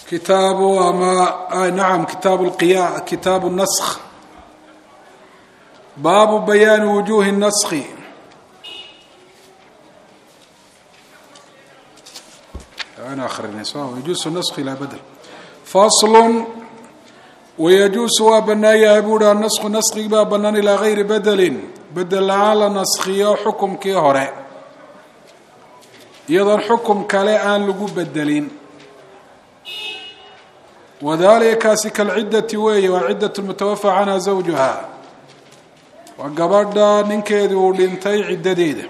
كتاب نعم كتاب النسخ. باب بيان وجوه النسخ. أنا آخر يجوز النسخ إلى بدل. فصل. ويجوز وبنايا أبودا النسخ نسخ بابنان إلى غير بدل على نسخية حكم كيهرة يظن حكم كلاء لقو بدلين وذلك كاسك العدة وعدة المتوفى عنها زوجها وقبردا ننكيدو لنتي عدة ديدة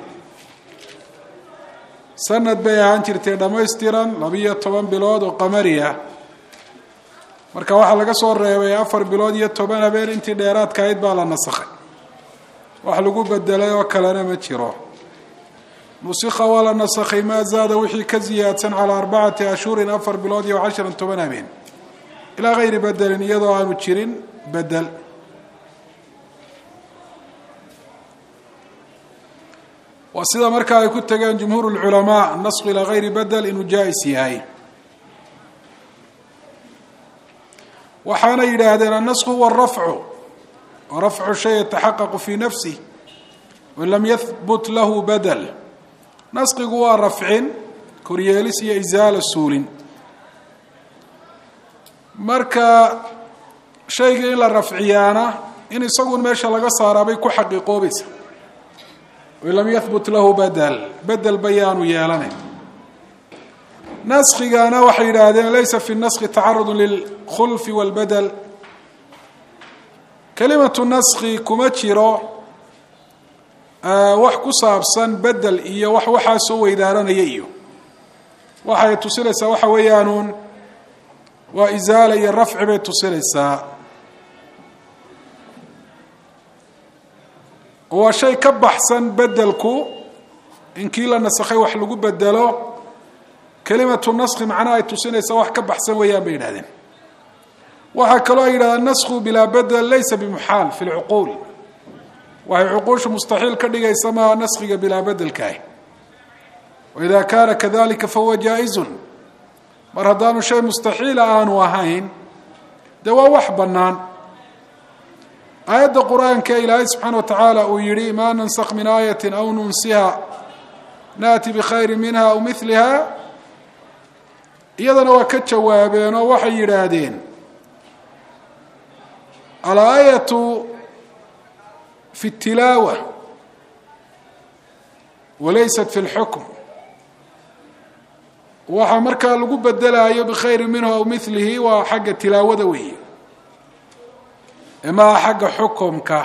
سنة بيهان ترتي دميستيرا لبية طبان بلود وقمرية marka waxa laga soo reebay 4 bilood iyo 10 habeen intii dheeraad ka ayd baa la nasakhay wax lagu bedelay oo kalena ma jiro nusikha wala nasakhay ma zaada wixii ka ziyaadsan ala 4 ashhur 4 bilood iyo 10 habeen ila غير بدل iyadoo aanu jirin bedel wasida marka ay ku tagaan jumhuurul ulama nasakh ila غير بدل inuu jaayis yahay وحانا يراهدين النسخ هو الرفع ورفع شيء يتحقق في نفسه وإن لم يثبت له بدل نسخ هو رفع كورياليس هي إزالة السول مركا شيء إلا الرفعيانة إن يصغون ماشا لغا صار بيكو حقيقو بس وإن لم يثبت له بدل بيان يالنه نسخ أنا وحي هذا ليس في النسخ تعرض للخلف والبدل كلمة النسخ كمتشيرو وحكو صابصا بدل إيا وحوحا سوى إداران إيو وحا يتسلسا وحا ويانون وإزالة الرفع بيتسلسا وشي كبحسا بدلكو إن كيلا نسخي وحلقو بدلو كلمة النسخ معناها يتسنيس wax ka baxsan weeyaan bay yiraahdeen waxa kale ay yiraahdeen nasxu bila badal laysa bimuhal fi al'uqul wa al'uqush mustahil ka dhigaysa ma nasxiga bila badal kaay وإذا كان كذلك فهو جائز mar hadaan shay mustahil aan wahayn dawa wax banaan ayada quraanka ilaahay subhanahu wa ta'ala uu yiri ma nansakh min ayatin aw nunsiha naati bi khayrin minha aw mithlaha iyadana waa ka jawaabeen oo waxay yiraahdeen al-ayatu fi at-tilawa walaysat fi al-hukm waxa marka lagu bedelayo bi khayr minhu aw mithlihi wa xagga tilawada weey ama xagga xukumka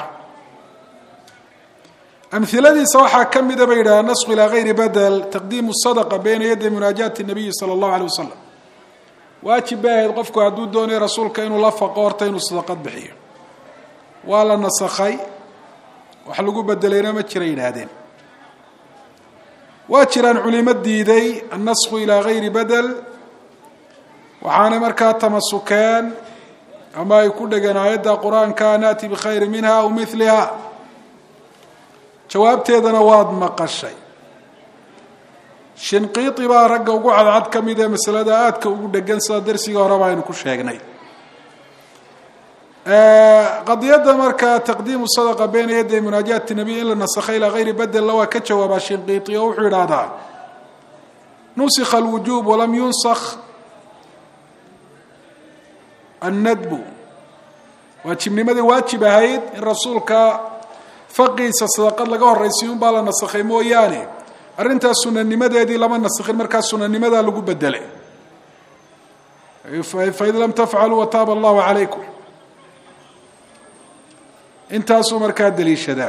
أمثلة صراحة كم إذا بيرا نسخ إلى غير بدل تقديم الصدقة بين يدي مناجاة النبي صلى الله عليه وسلم واجب به يقفك عدود دوني رسولك إنه لفق قورتين الصدقة بحيه ولا نسخي وحلقوا بدلين ما تشرين هذين واتشران علماء ديدي النسخ إلى غير بدل وحانا مركات تمسكان أما يكون لقنا يدى قرآن كانت بخير منها ومثلها jawaabteedana waad maqashay shinqiiti baa ragga ugu cadcad kamida masalada aadka ugu dhagan sida darsiga hore baan ku sheegnay qadiyada marka taqdiimu sadaqa bayna yaday munaajaat nabiy illa nasakhay ila ghayri badal lawa ka jawaaba shinqiiti oo wuxuu yiraahdaa nusikha alwujub wa lam yunsakh an-nadb waajibnimada waajib ahayd in rasuulka faqiisa sadaqad laga horeysiin baa la nasakhay mooyaane arinta sunanimadeedii lama nasakhin marka sunanimada lagu bedelay fa idh lam taf'alu wa taaba Allahu alaykum intaasu marka daliishada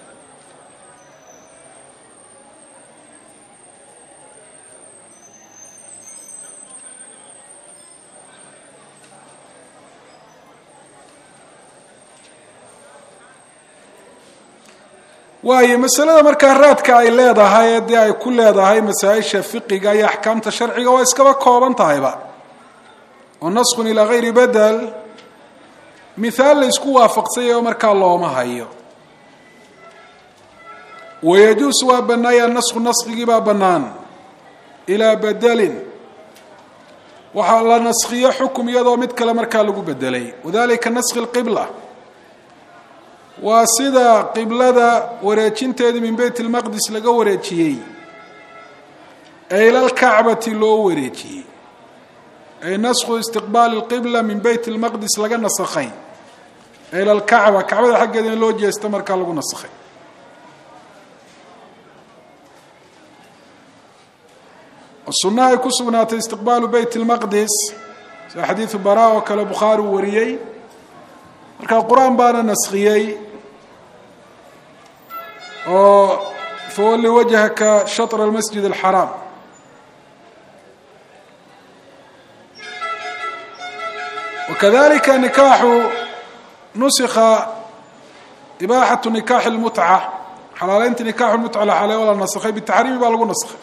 waayo masalada marka raadka ay leedahay ee ay ku leedahay masaa'isha fiqiga iyo ahkaamta sharciga waa iska kooban tahayba oo nasxun ila ghayri badal مثال isku waafaqsay oo marka looma hayo ويجوز وبنايا النسخ نسخي بابنان إلى بدل waxaa la naskhiyo xukum iyadoo mid kale markaa lagu bedelay wadalika naskhi اlqibla waa sida qiblada wareejinteedii min beyt اlmaqdis laga wareejiyey ee ila lkacbati loo wareejiyey ay naskhu istiqbaali اlqibla min beyt اlmaqdis laga nasakhay ee ila lkacba kacbada xaggeeda in loo jeesto markaa lagu nasakhay sunna ay ku sugnaatay istiqbaalu beyt اlmaqdis sida xadiidu bara oo kale bukhaari uu wariyey markaa qur-aan baana naskhiyey oo fawalli wajhaka shatra almasjid alxaraam wakadalika nikaaxu nusikha ibaaxatu nikaaxi lmutca xalaaleynta nikaaxu lmutca la xaleeyo la nasakhay bitaxriimi baa lagu naskhay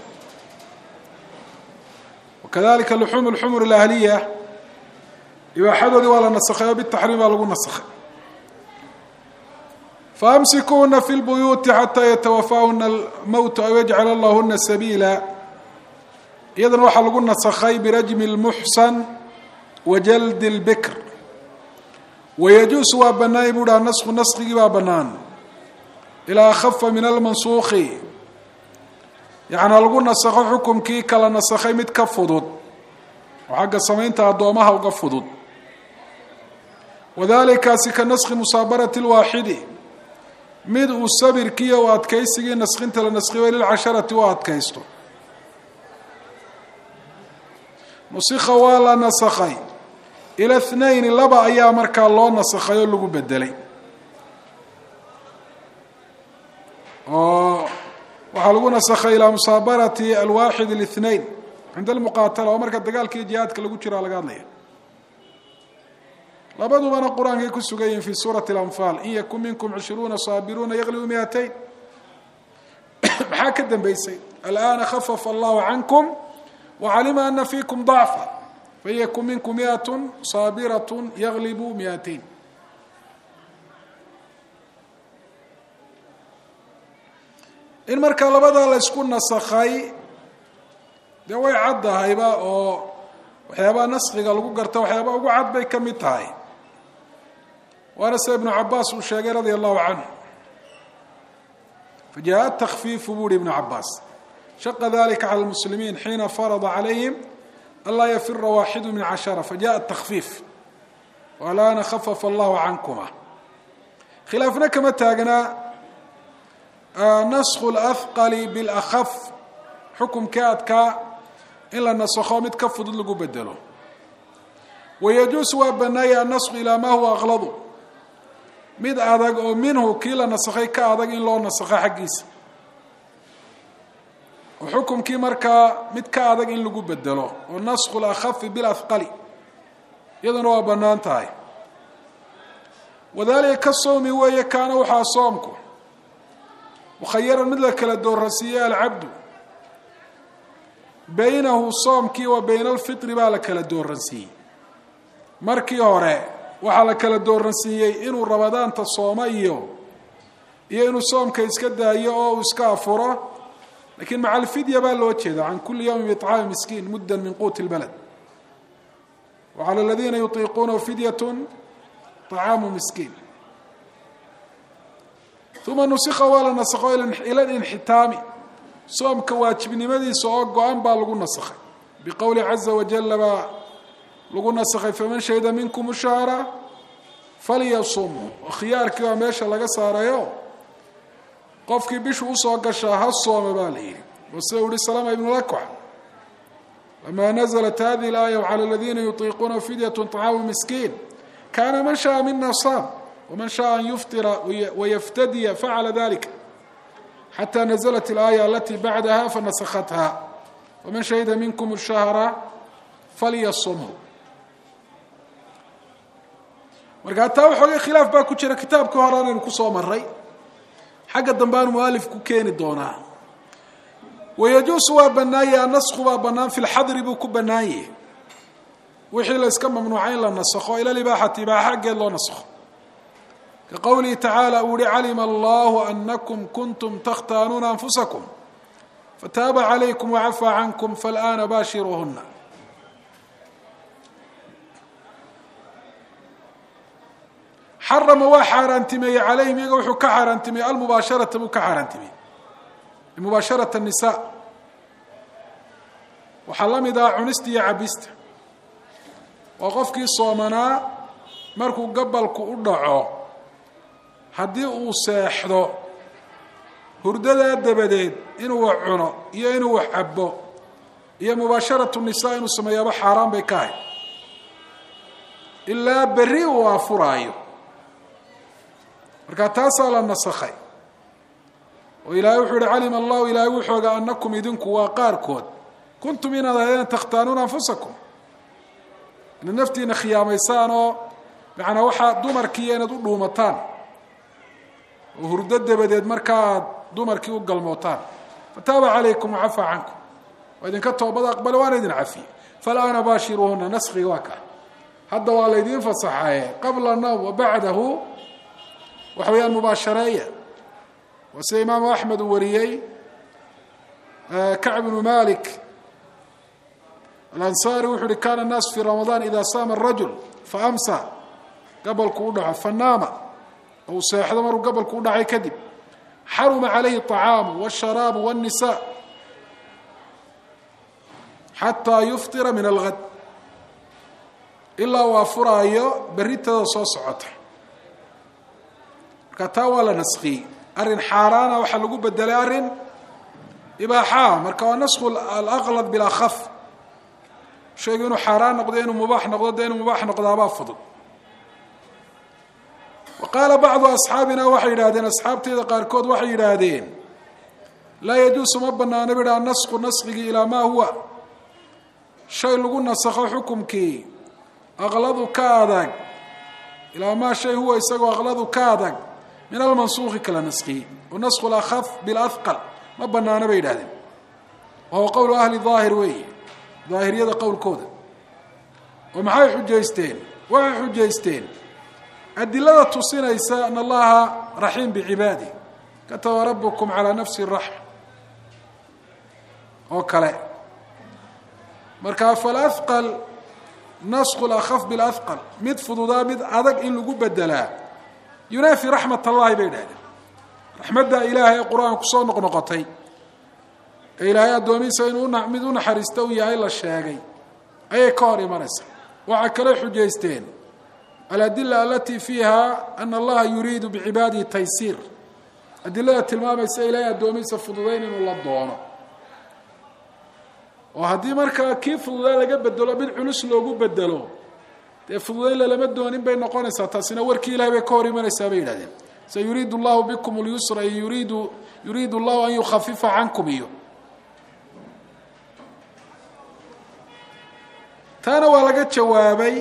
wakadalika luxuum alxumur alahliya ibaaxadoodii waa la nasakhay oo bitaxriim baa lagu nasakhay faamsikuuna fi lbuyuuti xataa yatawafaahuna almowtu aw yajcala allahuna sabiila iyadana waxaa lagu nasakhay birajmi lmuxsan wajaldi اlbikr wayajuusu waa banaay buu dhaha nasku naskigii baa banaan ilaa akhafa min almansuuki yacnaa lagu nasakho xukumkii kala nasakhay mid ka fudud oo xagga samaynta addoomaha uga fudud wadalikaasi ka naskhi musaabarati lwaaxidi mid uu sabirkiiyo u adkaysigii naskhinta la naskhiyo lilcasharati u adkaysto nusikha waa la nasakhay ila اثnayn laba ayaa markaa loo nasakhay oo lagu bedelay oo waxaa lagu nasakhay ilaa musaabarati alwaaxid الاثnayn cinda almuqaatala oo marka dagaalkii jihaadka lagu jiraa laga hadlaya labadubana qur-aankay ku sugan yihiin fi suurati اlanfaal in yakun minkum 20 saabiruuna yaglibu 200 maxaa ka dambeysay alآana khafafa allahu cankum wacalima ana fiikum ضacfa fain yakun minkum 100 saabiraة yaglibu 200 in markaa labadaa la isku nasakhay dee way caddahayba oo waxyaabaha naskiga lagu garta waxyaabaa ugu cad bay ka mid tahay waana sida ibnu cabaas uu sheegay radia allahu canhu fajaءa takfiifu buuhi ibnu cabaas shaqa dalika calى lmuslimiin xiina farada calayhim anlaa yafira waaxidu min 10 fajaءa takfiif walaana khafafa allahu cankuma khilaafna kama taagnaa naskhu اlahqali biاlakaf xukumkii adkaa in la nasakho mid ka fudud lagu bedelo wayajuusu waa banaaya annasku ilaa maa huwa akladu mid adag oo minhu kii la nasakhay ka adag in loo nasakho xaggiisa oo xukumkii markaa mid ka adag in lagu bedelo oo naskhu lakhafi bilahqali iyaduna waa banaan tahay wadalika ka sowmi weeye kaana waxaa soomku mukhayaran mid la kala doorasiiyey alcabdu baynahu soomkii wa bayna alfitri baa la kala dooransiiyey markii hore waxaa la kala dooransiiyey inuu ramadaanta sooma iyo inuu soomka iska daayo oo uu iska afuro lakiin maca alfidya baa loo jeeda can kuli yawmin biطcaami miskiin muddan min quuti اlbalad wa calى aladiina yutiiquunahu fidyat طacaamu miskiin uma nusikha waa la nasakho ila linxitaami soomka waajibnimadiisa oo go-an baa lagu nasakhay biqowli caza wajala baa lagu nasakhay faman shahida minkum shahra falyasumhu oo khiyaarkii baa meesha laga saarayo qofkii bishu usoo gashaa ha sooma baa la yidhi wase uhi salama ibnu lakwax lamaa naزlat hadihi اlaaya wcalى اladina yutiiquuna fidyaة طacaamu miskiin kaana man shaءa mina saam waman shaءa an yuftira wayaftadiya facala dalika xatى naزlat اlaaya alati bacdaha fanasakhatha faman shahida minkum الshahra falyasumhu marka hataa waxoogay khilaaf baa ku jira kitaabkii hore anaynu kusoo maray xagga dambe aanu mualif ku keeni doonaa wayajuusu waa banaanye annasku baa banaan fi lxadri buu ku banaanye wixii la iska mamnuucay in la nasakho ila libaaxati ibaaxa xaggeed loo nasakho ka qowlihi tacaala uu yihi calima allahu anakum kuntum takhtaanuuna anfusakum fataaba calaykum wacafaa cankum faalaana baashiruuhuna xarama waa xaaraantimeeyey calayhim iyaga wuxuu ka xaaraantimeeyey almubaasharata buu ka xaaraantimeeyey mubaasharata الnisaa waxaa la mid ah cunista iyo cabista oo qofkii soomanaa markuu gabalku u dhaco haddii uu seexdo hurdadaa dabadeed inuu wax cuno iyo inuu wax cabo iyo mubaasharatu الnisaa inuu sameeyaaba xaaraan bay ka ahayd ilaa berri uu afuraayo marka taasaa la nasakhay oo ilaahay wuxuu yihi calima allahu ilaahay wuxuu ogaa annakum idinku waa qaarkood kuntum inaad ahaydeen takhtaanuuna anfusakum inaad naftiina khiyaamaysaan oo macnaa waxaa dumarkiiyo inaad u dhuumataan oo hurdo dabadeed markaaad dumarkii u galmootaan fataaba calaykum wacafaa cankum waa idinka toobada aqbale waana idin cafiyey falaana baashiruuhuna naskhiga waa kaa hadda waa laydiin fasaxaye qabla nawm wa bacdahu waxa weeyaan mubaashareeya waa sida imaamu axmed uu wariyey kacb bnu malik alansaari wuxuu uhi kana الnaas fi ramadaan ida saama الrajul faamsa gabalku u dhaco fanaama ou seexdo maruu gabalku u dhacay kadib xaruma calayhi الطacaamu wالsharaabu wالnisaa xataa yuftira min algad ilaa uu afuraayo berritada soo socota marka taa waa la naskiyey arrin xaaraana waxaa lagu bedelay arrin ibaaxaa marka waa nasku alaqlad bilakaf shaygu inuu xaaraan noqdo inuu mubaax noqdo dee inuu mubaax noqdaabaa fudud wa qaala bacdu asxaabina waxay yidhahdeen asxaabteyda qaarkood waxay yidhaahdeen laa yajuusu ma banaana bidha annasku naskigii ilaa maa huwa shay lagu nasakho xukumkii aqladu ka adag ilaa maa shay huwa isagoo aqladu ka adag min almansuuqi kala naskiyey wanasku alakaf bilahqal ma banaana bay yidhahdeen wahuwa qowlu ahli daahir weeye daahiriyada qowlkooda oo maxay xujaysteen waxay xujaysteen adilada tusinaysa an allaha raxiim bicibaadi kataba rabukum calaa nafsi raxma oo kale marka falahqal nasku alakaf bilahqal mid fududaa mid adag in lagu bedelaa yunaafi raxmat allahi bay yidhahdeen raxmadda ilaahay ee qur-aanku soo noqnoqotay ee ilaahay addoomihiisa inuu mid u naxariista u yahay la sheegay ayay ka hor imanaysaa waxaa kale xujaysteen aladila alatii fiiha ana allaha yuriidu bicibaadihi taysiir adilada tilmaamaysa ilaahay addoomihiisa fududayn inuu la doono oo haddii markaa kii fududaa laga bedelo mid culus loogu bedelo dee fududayn lalama doonin bay noqonaysaa taasina warkii ilahay bay ka hor imanaysaa bay yidhahdeen sayuriidu llahu bikum اlyusra yuriidu llahu an yukhafifa cankum iyo taana waa laga jawaabay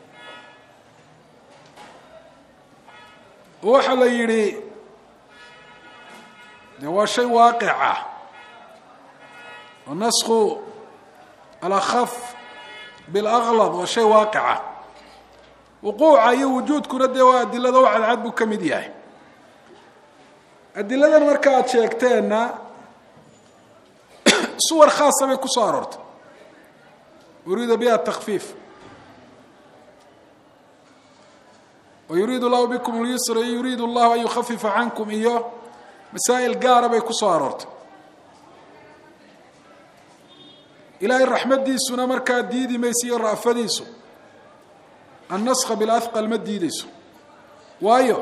oo waxaa la yidhi de waa shay waaqica oo nasku alakaf bilaqlad waa shay waaqica wuquuca iyo wujuudkuna dee waa adilada u cadcad buu ka mid yahay adiladan marka aada sheegteenna suwar khaasa bay ku soo aroortay yuriidu biha takfiif wayuriidu llahu bikum اlyusra yuriidu llahu an yukhafifa cankum iyo masaa'il gaara bay ku soo aroortay ilaahay raxmaddiisuna markaa diidi mayso iyo ra'fadiisu annaskha bilahqal ma diideyso waayo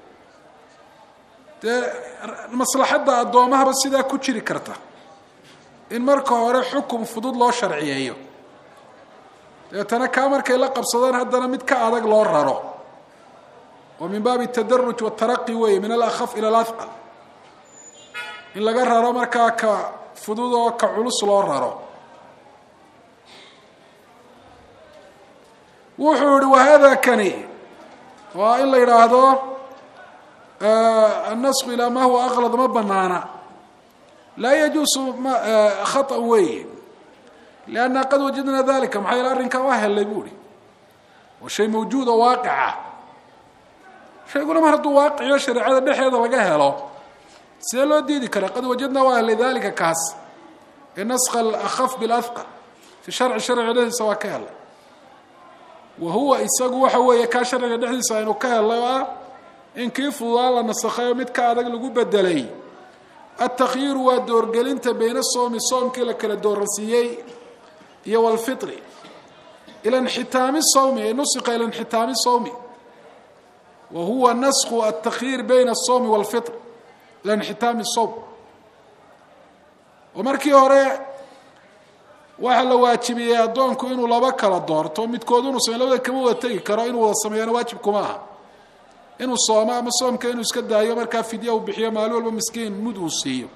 dee maslaxadda addoomahaba sidaa ku jiri karta in marka hore xukum fudud loo sharciyeeyo deetana kaa markay la qabsadaan haddana mid ka adag loo raro oo min baabi tadaruj wataraqi weeye min alakaf ila alahqal in laga raro markaa ka fudud oo ka culus loo raro wuxuu yihi wahada kani waa in la yidhaahdo annasku ilaa ma huwa aqlad ma banaana laa yajuusu khata weeye lianna qad wajadna dalika maxaa yeele arrinkan waa hellay bu ihi waa shay mawjuud oo waaqica shayguna mar hadduu waaqiciyo shareecada dhexeeda laga helo sidee loo diidi karaa qad wajadna waa hellay dalika kaas ee naskha alakaf bilahqal fi sharci dhexdiisa waa ka helay wahuwa isagu waxa weeye kaa sharciga dhexdiisa aynu ka helay in kii fududaa la nasakhayo mid ka adag lagu bedelay التkyiir waa doorgelinta bayna soomi soomkii la kala dooransiiyey iyo wاlfطri ilى انxitaami الsawmi nuska ilى انxitaami الsawmi wa huwa naskhu التkyiir bayna الsawmi wاlfطr ilى انxitaami الsawm oo markii hore waxaa la waajibiyey addoonku inuu laba kala doorto midkood inuu sameyo labada kama wada tegi karo inuu wada sameeyana waajib kuma aha inuu soomo ama soomka inuu iska daayo markaa fidya uu bixiyo maalin walba miskiin mud uu siiyo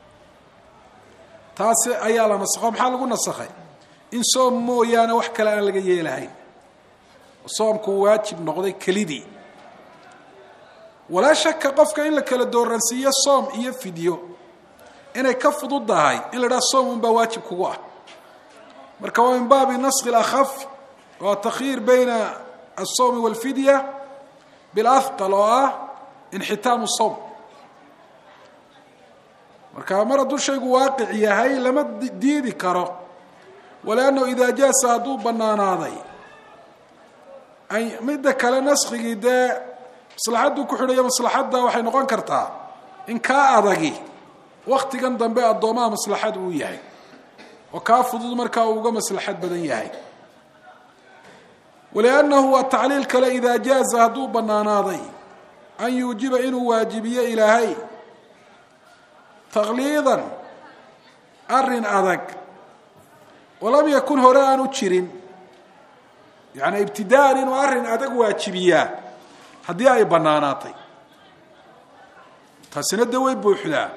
taasi ayaa la nasakho maxaa lagu nasakhay in soom mooyaane wax kale aan laga yeelahayn soomku waajib noqday kelidii walaa shaka qofka in la kala dooransiiyo soom iyo fidyo inay ka fududahay in la dhaha soom unbaa waajib kugu ah marka waa min baabi naskhi اlakhaf waa takyiir bayna الsawmi wاlfidya bilahqal oo ah inxitaamu sawm marka mar hadduu shaygu waaqic yahay lama diidi karo waliannahu idaa jaasa hadduu banaanaaday midda kale naskigii dee maslaxadduu ku xidhayo maslaxadda waxay noqon kartaa in kaa adagi waktigan dambe addoomaha maslaxad uu yahay oo kaa fudud markaa uu uga maslaxad badan yahay waliannahu waa tacliil kale idaa jaaza hadduu banaanaaday an yuujiba inuu waajibiyo ilaahay takliidan arin adag walam yakun hore aanu jirin yani ibtidaan inuu arin adag waajibiyaa haddii ay banaanaatay taasina de way buuxdaa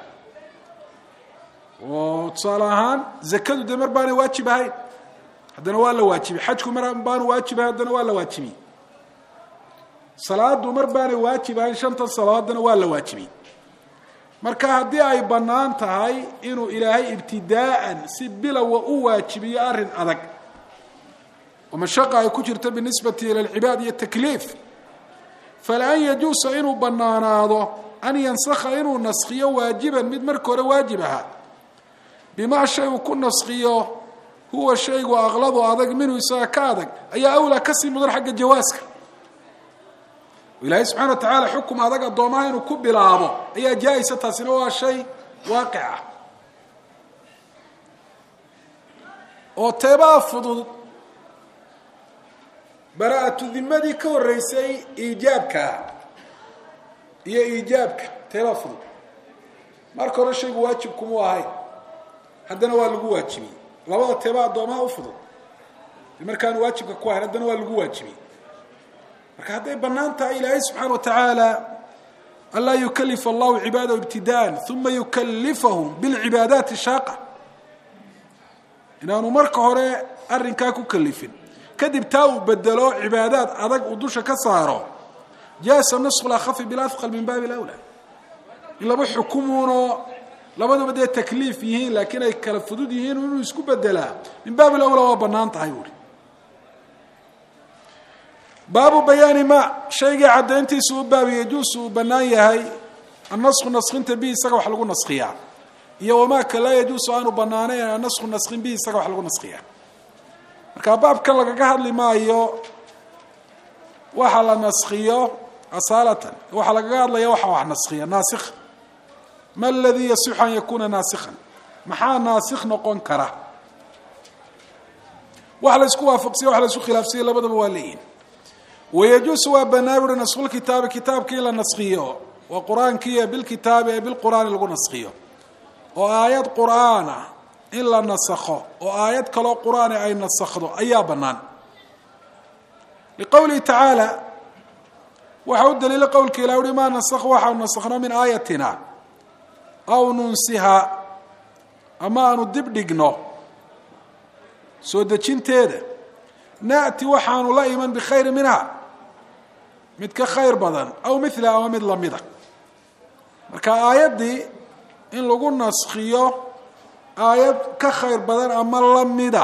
oo tusaale ahaan zakadu dee mar baanay waajib ahayn haddana waa la waajibiyey xajku mar baanu waajib ahayn haddana waa la waajibiyey salaadu mar baanay waajib ahayn shantan salaadood haddana waa la waajibiyey marka haddii ay bannaan tahay inuu ilaahay ibtidaa'an si bilowa u waajibiyo arrin adag oo mashaqa ay ku jirto binisbati ila alcibaad iyo takliif falan yajuusa inuu bannaanaado an yansakha inuu naskhiyo waajiban mid marka hore waajib ahaa bimaa shay uu ku naskhiyo huwa shaygu aqladu adag minhu isaga ka adag ayaa awlaa kasii mudan xagga jawaaska ilaahay subxana wa tacaala xukum adag addoomaha inuu ku bilaabo ayaa jaa-isa taasina waa shay waaqic ah oo teebaa fudud bara-atu dimadii ka horreysay iijaabkaa iyo iijaabka teebaa fudud marka hore shaygu waajib kumuu ahayn haddana waa lagu waajibiyey labada teebaa addoomaha u fudud markaanu waajibka ku ahayn haddana waa lagu waajibiyey marka hadday bannaan tahay ilaahay subxaana wa tacaala an laa yukalifa allahu cibaadahu ibtidaan uma yukalifahum bilcibaadaati shaaqa inaanu marka hore arrinkaa ku kalifin kadib taa uu bedelo cibaadaad adag uu dusha ka saaro jaasa nasku lakhafi bilahqal min baabi alawla in laba xukumuunoo labaduba dee takliif yihiin laakiin ay kala fudud yihiin inuu isku bedelaa min baabi alawla waa bannaan tahay buuri baabu bayaani ma shaygii caddayntiisa u baabi yajuusu uu bannaan yahay annasku naskhinta bihi isaga wax lagu naskhiyaa iyo wamaaka laa yajuusu aanu bannaanayn annasku naskhin bihi isaga wax lagu naskhiyaa marka baabkan lagaga hadli maayo waxa la naskhiyo asaalatan waxaa lagaga hadlaya waxa wax naskhiya naasikh ma aladii yasixu an yakuuna naasikhan maxaa naasikh noqon kara wax la isku waafaqsiya wax la isku khilaafsiya labadaba waa leeyihin wayajuusu waa bannaa buuri naskhulkitaabi kitaabkii in la naskhiyo waa qur-aankiiyo bilkitaabi ee bilqur'aani lagu naskhiyo oo aayad qur'aana in la nasakho oo aayad kaloo qur'aani ay nasakhdo ayaa bannaan liqowlihi tacaala waxa u daliila qowlka ilah uhi maa nasakh waxaanu nasakhno min aayatina aw nunsiha ama aanu dib dhigno soo dejinteeda naأti waxaanu la iman bikhayri minha mid ka khayr badan aw mila ama mid lamida marka aayaddii in lagu naskhiyo aayad ka khayr badan ama lamida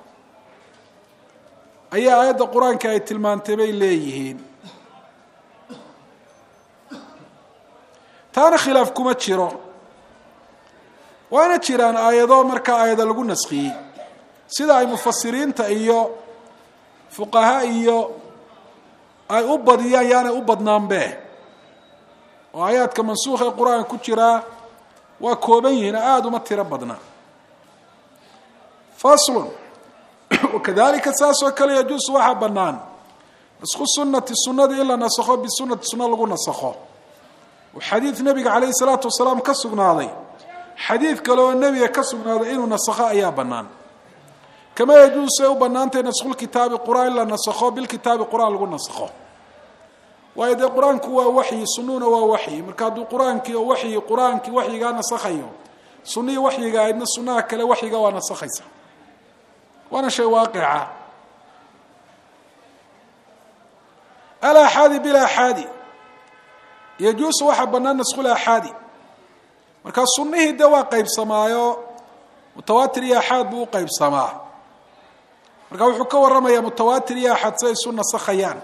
ayaa aayadda qur-aanka ay tilmaantay bay leeyihiin taana khilaaf kuma jiro waana jiraan aayado markaa aayada lagu naskhiyey sida ay mufasiriinta iyo fuqaha iyo ay u badiyaan yaanay u badnaanbe oo aayaadka mansuukha ee qur-aanka ku jiraa waa kooban yihiin aada uma tiro badna faslun wakadalika saas oo kale yajuusu waxaa bannaan nasku sunati sunadii in la nasakho bisunati sunna lagu nasakho oo xadiid nebiga calayhi salaatu wasalaam ka sugnaaday xadiid kale oo nebiga ka sugnaaday inuu nasakho ayaa bannaan kama yajuusu ay u bannaantahay naskhulkitaabi qur-aan in la nasakho bilkitaabi qur-aan lagu nasakho waayo dee qur-aanku waa waxyi sunuhuna waa waxyi marka hadduu qur-aankii oo waxyi qur-aankii waxyigaa nasakhayo sunihii waxyiga aydna sunaha kale waxyiga waa nasakhaysa waana shay waaqica alaxaadi bilaxaadi yajuusu waxaa bannaan naskhulaxaadi markaa sunihii de waa qaybsamaayo mutawaatir iyo axaad buu u qaybsamaa marka wuxuu ka warramayaa mutawaatir iyo axaad si ay isu nasakhayaan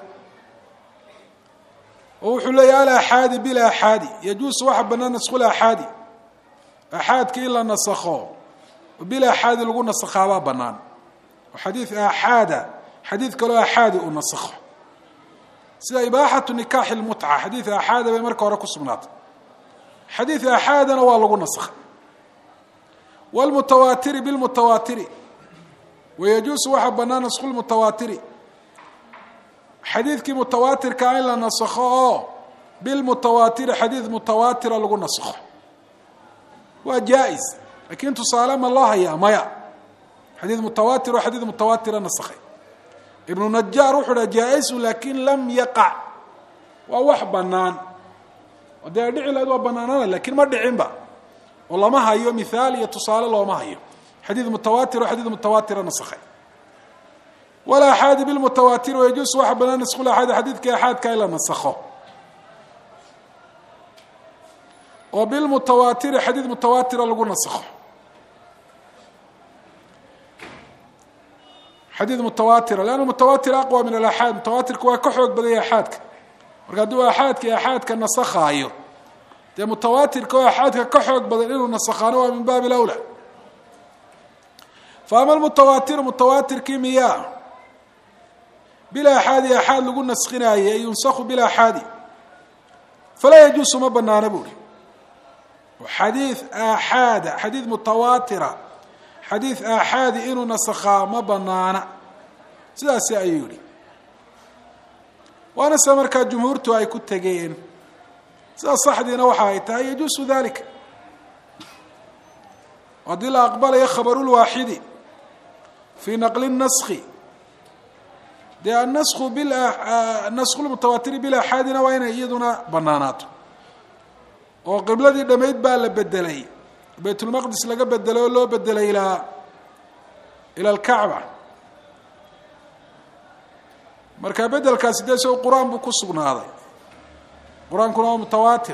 oo wuxuu leeyahy alaxaadi bilaxaadi yajuusu waxaa bannaan naskhulaxaadi axaadkii in la nasakho oo bilaxaadi lagu nasakhaabaa bannaan oo xadiid axaada xadiid kaloo axaadi uu nasakho sida ibaaxatu nikaaxi lmutca xadiid axaada bay marka hore ku sugnaatay xadiid axaadana waa lagu nasakhay wlmutawaatiri bilmutawaatiri wayajuusu waxaa bannaan nasku lmutawaatiri xadiidkii mutawaatirkaa in la nasakho oo bilmutawaatiri xadiid mutawaatira lagu nasakho waa jaa-is lakin tusaale ma loo hayaa maya xadiid mutawaatir oo xadiid mutawaatira nasakhay ibnu najaar wuxuu dhaha jaa-isu lakin lam yaqac waa wax bannaan oo dee dhici lahayd waa bannaanana lakin ma dhicinba oo lama hayo mithaal iyo tusaale looma hayo xadiid mutawaatir oo xadiid mutawaatira nasakhay walaxaadi bilmutawaatir wayajuusu waxaa bannaan naskhulaxaadi xadiidkii axaadka in la nasakho oo bilmutawaatiri xadiid mutawaatira lagu nasakho xadiid mutawaatira leanna mutawaatir aqwa min alaxaad mutawaatirka waa ka xoog badanya axaadka marka hadduu axaadkii axaadka nasakhaayo dee mutawaatirka oo axaadka ka xoog badan inuu nasakhaano waa min baabi lawla fa ama almutawaatiru mutawaatirkii miyaa bilaxaadi axaad lagu naskinaaye yunsakhu bilaxaadi falaa yajuusu ma banaana buuri xadiid aaxaada xadiid mutawaatira xadiid aaxaadi inuu nasakhaa ma banaana sidaasi ayuu yihi waana se markaa jumhuurtu ay ku tegeen sidaas saxdiina waxa ay tahay yajuusu dalika haddii la aqbalayo khabarulwaaxidi fii naqli naski dee annasku nasku lmutawaatiri bilaxaadina waa inay iyaduna banaanaato oo qibladii dhamayd baa la bedelay baytulmaqdis laga bedelay oo loo bedelay ila alkacba markaa bedelkaasi dee so qur-aan buu ku sugnaaday qur-aankuna waa mutawaatir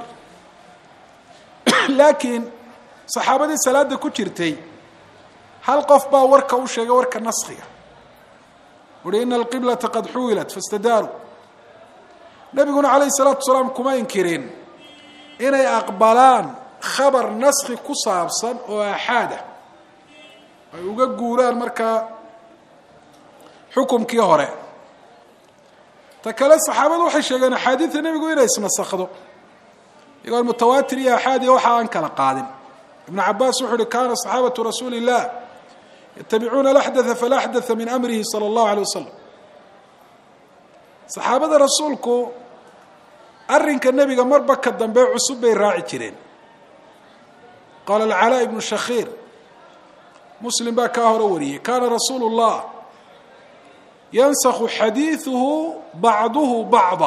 laakiin saxaabadii salaada ku jirtay hal qof baa warka u sheegay warka naskiga uhi ina alqiblata qad xuwilat fastadaaru nebiguna calayhi salaatu wasalaam kuma inkirin inay aqbalaan khabar naski ku saabsan oo axaada ay uga guuraan markaa xukumkii hore ta kale saxaabadu waxay sheegeen axaadiida nebigu inay isnasakhdo iyagoo mutawaatir iyo axaadiya waxa aan kala qaadin ibnu cabaas wuxuu uhi kaana saxaabatu rasuuli illah yatabicuuna alaxdatha falaxdatha min amrihi sala allahu alay wasalam saxaabada rasuulku arrinka nebiga marba ka dambe cusub bay raaci jireen qaala alcalaa ibnu shakhiir muslim baa kaa hore wariyey kaana rasuulu llah yansakhu xadiiduhu bacduhu bacda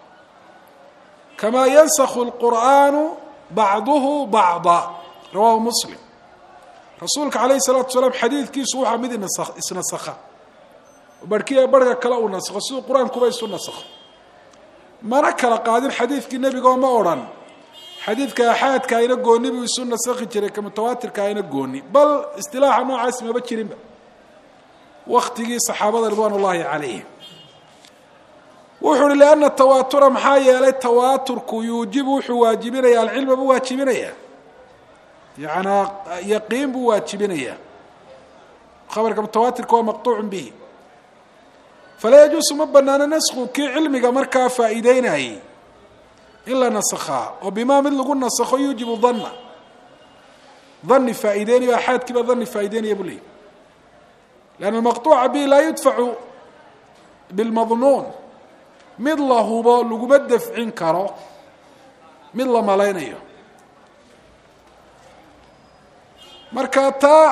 kamaa yansakhu lqur'aanu bacduhu bacda rawaahu muslim rasuulka calayhi salaatu wasalaam xadiidkiisu waxaa mid isnasakha barhkiiya barhka kale uu nasakho siduu qur-aankuba isu nasakho mana kala qaadin xadiidkii nebigaoo ma odhan xadiidka axaadka ayna gooni buu isu nasakhi jiray ka mutawaatirka ayna gooni bal istilaaxa noocaas maba jirinba waktigii saxaabada ridwaan ullaahi calayhim wuxuu uhi lianna tawaatura maxaa yeelay tawaaturku yuujibu wuxuu waajibinaya alcilma buu waajibinayaa yanaa yaqiin buu waajibinayaa khabarka mutawaatirka waa maqtuucun bihi falaa yajuusu ma banaano nasku kii cilmiga markaa faa'iideynayay in la nasakhaa oo bimaa mid lagu nasakho yuujibu danna dani faa'iideynayo axaadkiiba dani faa'ideynaya buu leeyay lianna almaqtuuca bihi laa yudfacu bilmadnuun mid la hubo laguma dafcin karo mid la malaynayo marka taa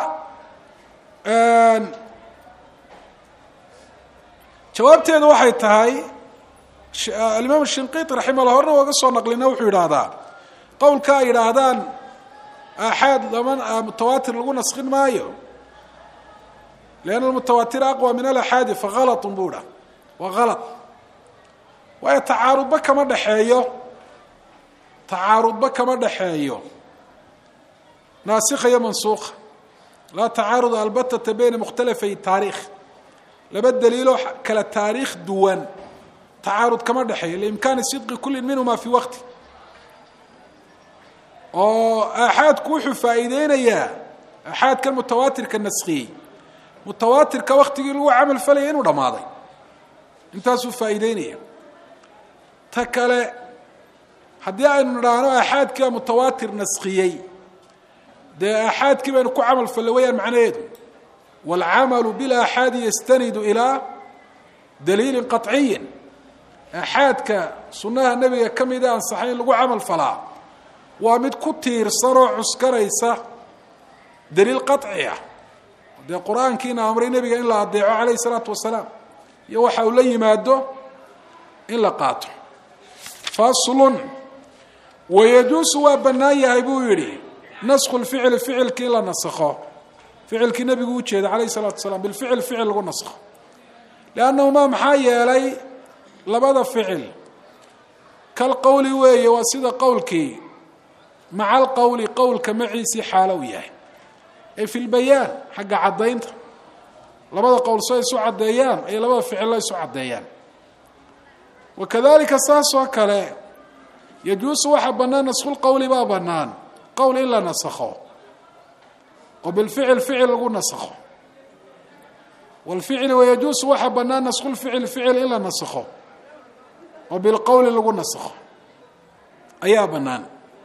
jawaabteedu waxay tahay alimaam shinqiiti raximah llah horna waaga soo naqlina wuxuu yidhaahdaa qowlka ay yidhaahdaan aaxaad lama mutawaatir lagu naskhin maayo lianna almutawaatira aqwa min alaxaadi fagalatun buu dha waa galad waayo tacaarudba kama dhexeeyo naasikha iyo mansuukha laa tacaarud albatata bayna mukhtalafay taariikh laba daliiloo kala taariikh duwan tacaarud kama dhexeeyo liimkaani sidqi kullin minhuma fii waqti oo aaxaadku wuxuu faa'iideynayaa aaxaadkan mutawaatirka naskiyey mutawaatirka waktigii lagu camal falaya inuu dhammaaday intaasuu faa'iideynaya ta kale haddii aynu nidhaahno aaxaadkiiba mutawaatir naskiyey dee aaxaadkii baynu ku camal falle wayaan macnaheedu waalcamalu bilaaxaadi yastanidu ilaa daliilin qaطciyin aaxaadka sunnaha nebiga ka mida ansaxay in lagu camal falaa waa mid ku tiirsan oo cuskanaysa daliil qaطci ah dee qur-aankiina amray nebiga in la adeeco calayh الsalaatu wasalaam iyo waxa uu la yimaado in la qaato faslun wayajuusu waa bannaan yahay buu yidhi nasku lficli ficilkii in la nasakho ficilkii nebigu u jeeda calayh الsalaatu wasalaam bilficil ficil lagu naskho liannahumaa maxaa yeelay labada ficil kalqowli weeye waa sida qowlkii maca alqowli qowlka maciisii xaalo u yahay ay fi lbayaan xagga caddaynta labada qowl so isu caddeeyaan ay labada ficilla isu caddeeyaan wakadalika saas oo kale yajuusu waxaa bannaan naskulqowli baa bannaan qowl in la nasakho oo bilficil ficil lagu nasakho walficli wayajuusu waxaa bannaan naskulficil ficil in la nasakho oo bilqowli lagu nasakho ayaa bannaan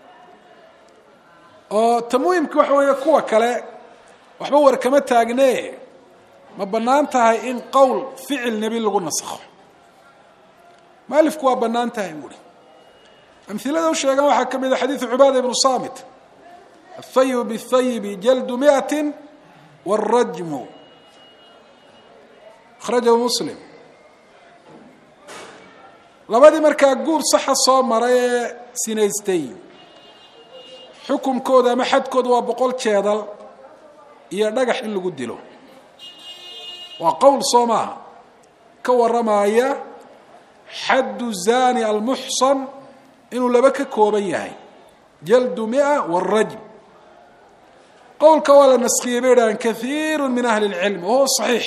oo tamwiimki waxa weeye kuwa kale waxba war kama taagne ma bannaan tahay in qowl ficil nebi lagu nasakho maalifku waa bannaan tahay buuri amhilada u sheegan waxaa ka mid a xadiidu cubaada ibnu saamit athayibu biاthayibi jaldu 100 wاlrajmu akhrajahu muslim labadii markaa guur saxa soo maray ee sinaystay xukumkooda ama xadkooda waa 100 jeedal iyo dhagax in lagu dilo waa qowl soo maaha ka warramaya xaddu zani almuxsan inuu laba ka kooban yahay jaldu 100 wاlrajm qowlka waa la naskiyey bay dhahaan kaiiru min ahli اlcilm wahuwa صaxiix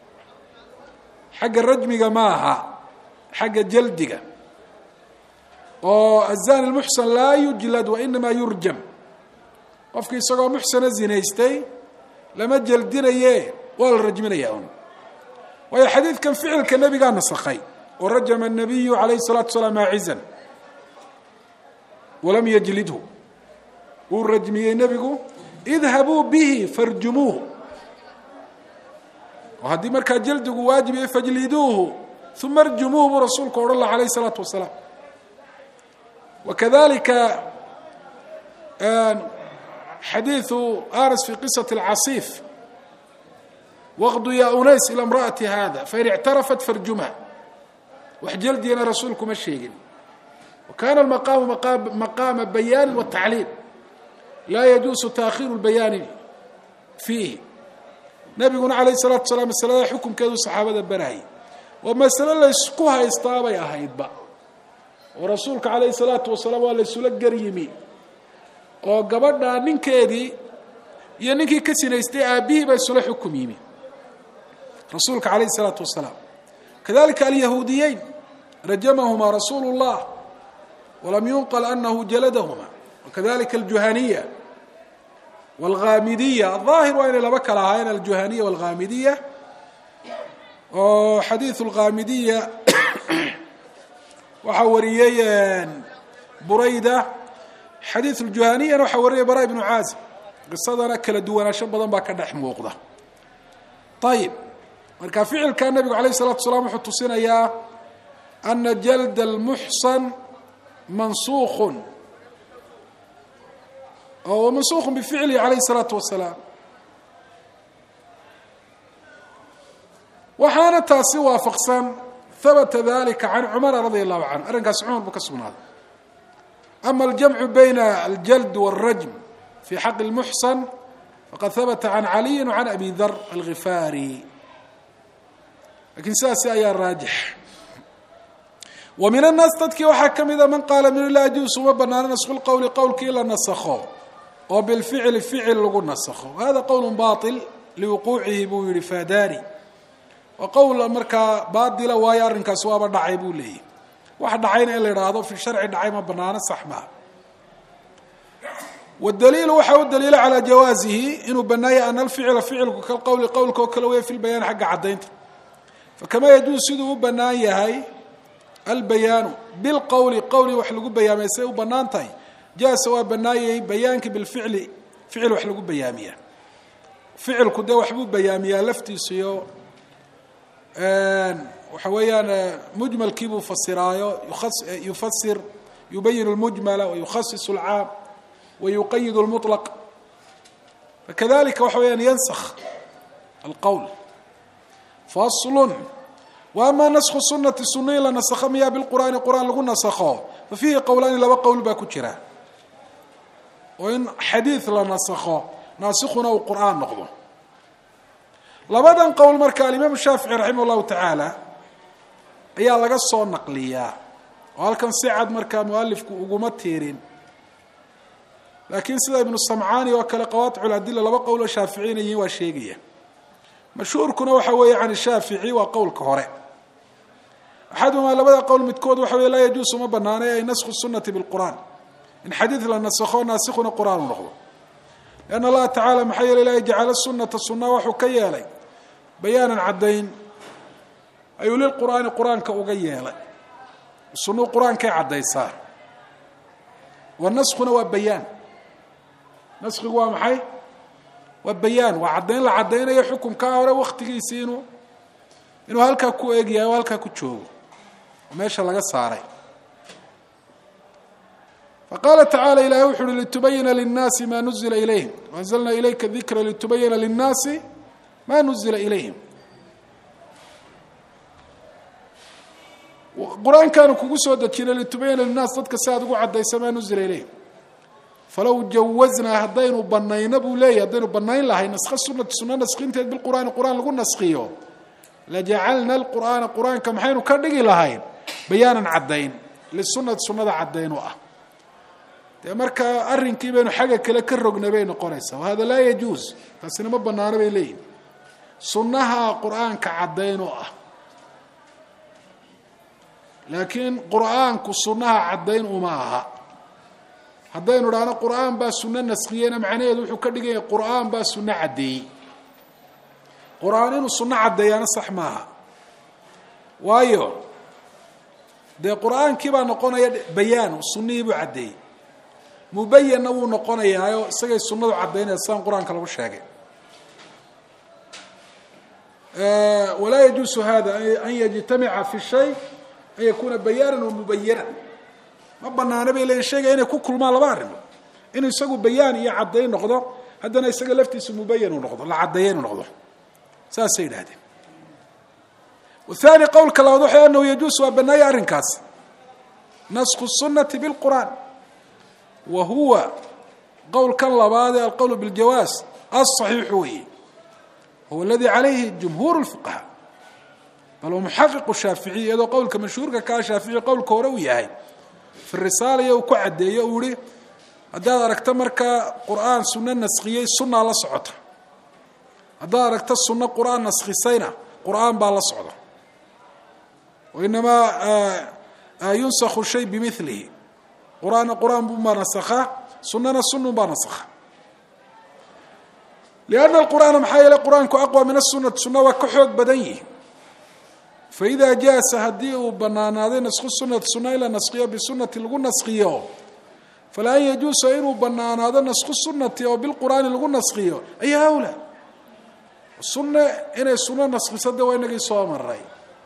xagga rajmiga maaha xagga jaldiga oo azani lmuxsan laa yujlad wainamaa yurjam qofki isagoo muxsana zinaystay lama jeldinaye waa la rajminaya un waayo xadiidkan ficilka nebigaa nasakhay oo rajama الnabiyu calayh الsalatu wasalaam maacizan walam yajlidhu wuu rajmiyey nebigu idhabuu bihi farjumuuhu oo haddii markaa jaldigu waajib yahay fajliduuhu uma arjumuuhu buu rasuulku odhan laha alayh الsalaatu wasalaam wakadalika xadiiثu anas fi qisaة اlcasiif waqdu ya unays ilى اmra'ati hada fain اctarafat farjumha wax jeldiyana rasuulku ma sheegin wakana اlmaqaamu maqaama bayaani wالtacliim laa yajuusu taakhiru اlbayaani fiihi nebiguna alayh الsalaatu wasalaam masalada xukumkeedu saxaabada barayay oo masale laysku haystaabay ahaydba oo rasuulka calayh الsalaatu wasalaam waa laysula garyimi oo gabadha ninkeedii iyo ninkii ka sinaystay aabbihii baa isula xukum yimi rasuulka calayh الsalaatu wasalaam kadalika alyahuudiyeyn rajamahumaa rasuulu الlah walam yunqal anahu jaladahuma wakadalika aljuhaniya wاlghaamidiya aلظaahir waa inay laba kala ahaayeen aljuhaniya wاlghaamidiya oo xadiiث الغاamidiya waxaa wariyey burayda, xadiiث الjuhaniyana waxaa wariyay bara بnu caazib. qisadana kala duwanaansho badan baa ka dhex muuqda. ayib, marka ficilka nabigu alayه الsalatu wasalaam wuxuu tusinayaa ana jald الmuxsan mansukh oo mansukh bficlihi alayه الsalaaةu wasalaam. waxaana taasi waafaqsan habata dalika can cumara radia allahu canhu, arrinkaas cumar buu ka sugnaaday. ama aljamcu bayna aljald wاlrajm fi xaqi اlmuxsan faqad habata can caliyi وcan abi dar algifaari, lakin sidaasi ayaa raajix. wa min annaas dadkii waxaa ka mida man qaala min laa yajuusu uma banaano nasku lqowli qowlkii la nasakho oo bilficli ficil lagu nasakho. hada qowl baطil liwuquucihi buu yihi fadani, waa qowl markaa baadila, waayo arrinkaas waaba dhacay buu leeyahy. wax dhacayna in la idhaahdo fi sharci dhacay ma banaano, sax maaha. wdaliilu waxaa u daliila calaa jawaazihi inuu banaaya ana alficla ficilku kalqowli qowlka oo kale weya fi lbayaan xagga caddaynta. fakamaa yajuuz siduu u banaan yahay albayaanu bilqowli qowli wax lagu bayaamay say u banaan tahay, jaasa waa banaayay bayaanki bilficli ficil wax lagu bayaamiyaa. ficilku dee waxbuu bayaamiyaa laftiisu iyo waxa weeyaan mujmalkiibuu fasiraayo, yufasir yubayin اlmujmala wayukhasis اlcaam wayuqayid اlmuطlaq. fakadalika waxa weyaan yansakh alqowl. faslu waama naskhu sunati suna in la nasakho miyaa bilqur'aani qur'aan lagu nasakho fa fiihi qowlaani, laba qowl baa ku jira. oo in xadiid la nasakho naasikhuna uu qur'aan noqdo. labadan qowl marka alimaam shaafici raximah اllahu tacaala ayaa laga soo naqliyaa, oo halkan si cad markaa mualifku uguma tiirin, laakiin sida ibnu samcaani oo kale qawaaticu ladila laba qowl oo shaaficiyna yihiin waa sheegaya. mashhuurkuna waxa weeye can shaafici waa qowlka hore. axadumaa labada qowl midkood waxa weye laa yajuusu ma banaanay ay naskhu sunati bilqur'aan, in xadiid la nasakho naasikhuna qur'aan u noqdo. lianna allaha tacala maxaa yeele ilahay jacala sunata sunaa waxuu ka yeelay bayaanan caddayn ayuu lilqur'aani qur-aanka uga yeelay. sunuu qur-aankay caddaysaa. wanaskuna waa bayaan. naskigu waa maxay? waa bayaan, waa caddayn la caddaynayo xukunkaa hore waktigiisii inuu halkaa ku eegyahay oo halkaa ku joogo oo meesha laga saaray. faqaala tacaala ilahay wuxu uhi litubayina linnaasi ma nuzila ilayhim waanzalna ilayka dikra litubayina linnaasi ma nuzila ilayhim. qur-aankaanu kugu soo dejinay litubayina linnaas dadka si aad ugu caddaysa maa nuzila ilayhim. falow jawaznaa haddaynu banayno buu leeyahy, haddaynu banayn lahay naskha sunati suna naskhinteed bilqur'aani qur'aan lagu naskhiyo lajacalna alqur'aana qur'aanka maxaynu ka dhigi lahayn bayaanan caddayn lisunati sunada caddayn u ah. dee markaa arrinkii baynu xagga kale ka rognay bay noqonaysaa. wahada laa yajuuz, taasina ma banaano bay leeyihin. sunnaha qur'aanka caddayn u ah, laakiin qur'aanku sunnaha caddayn uma aha. haddaynu dhahno qur'aan baa sunno naskiyeyna macnaheedu wuxuu ka dhigan yahay qur'aan baa sunno caddeeyey. qur'aan inuu sunno caddeeyaana sax maaha, waayo dee qur'aankii baa noqonaya bayaan, sunnihii buu caddeeyey. mubayanna wuu noqonayaayo isagay sunnadu caddaynaya sidaan qur-aanka lagu sheegay. walaa yajuusu hada an yajtamica fi shay an yakuuna bayaanan wa mubayanan. ma banaana bay leeyiin shayga inay ku kulmaan laba arrimood, inuu isagu bayaan iyo caddayn noqdo, haddana isaga laftiisu mubayan uu noqdo, la caddeeya inuu noqdo. saasay yidhahdeen. wathani qowlka labaad waxa anahu yajuusu waa banaaya arrinkaas naskhu sunati bilqur'aan, wa huwa qowlkan labaadee alqowl biljawaaz asaxiixu weeye, huwa aladi calayhi jumhuur lfuqahaa, bal wa muxaqiqu shaaficiy, iyadoo qowlka mashhuurka kaa shaafici qowlka hore uu yahay. fi risaaliya uu ku caddeeyo uu ihi haddaad aragto markaa qur'aan sunno naskiyey sunaa la socota, haddaad aragto sunno qur'aan naskhisayna qur'aan baa la socda. wainamaa yunsakhu shay bimilihi, qur'aanna qur'aan bunbaa nasakhaa, sunnana sunun baa nasakha. lianna alqur'aana maxaa yeelay qur'aanku aqwa min asunati, sunna waa ka xoog badan yihi. فإذا جاس هدي بنانادين نسخ السنة سنة إلى نسخية بسنة لغو نسخيه فلا يجوز إنه بنانادين نسخ السنة وبالقرآن لغو نسخيه أي هؤلاء السنة إن السنة نسخ صدق وإنك صوم الرأي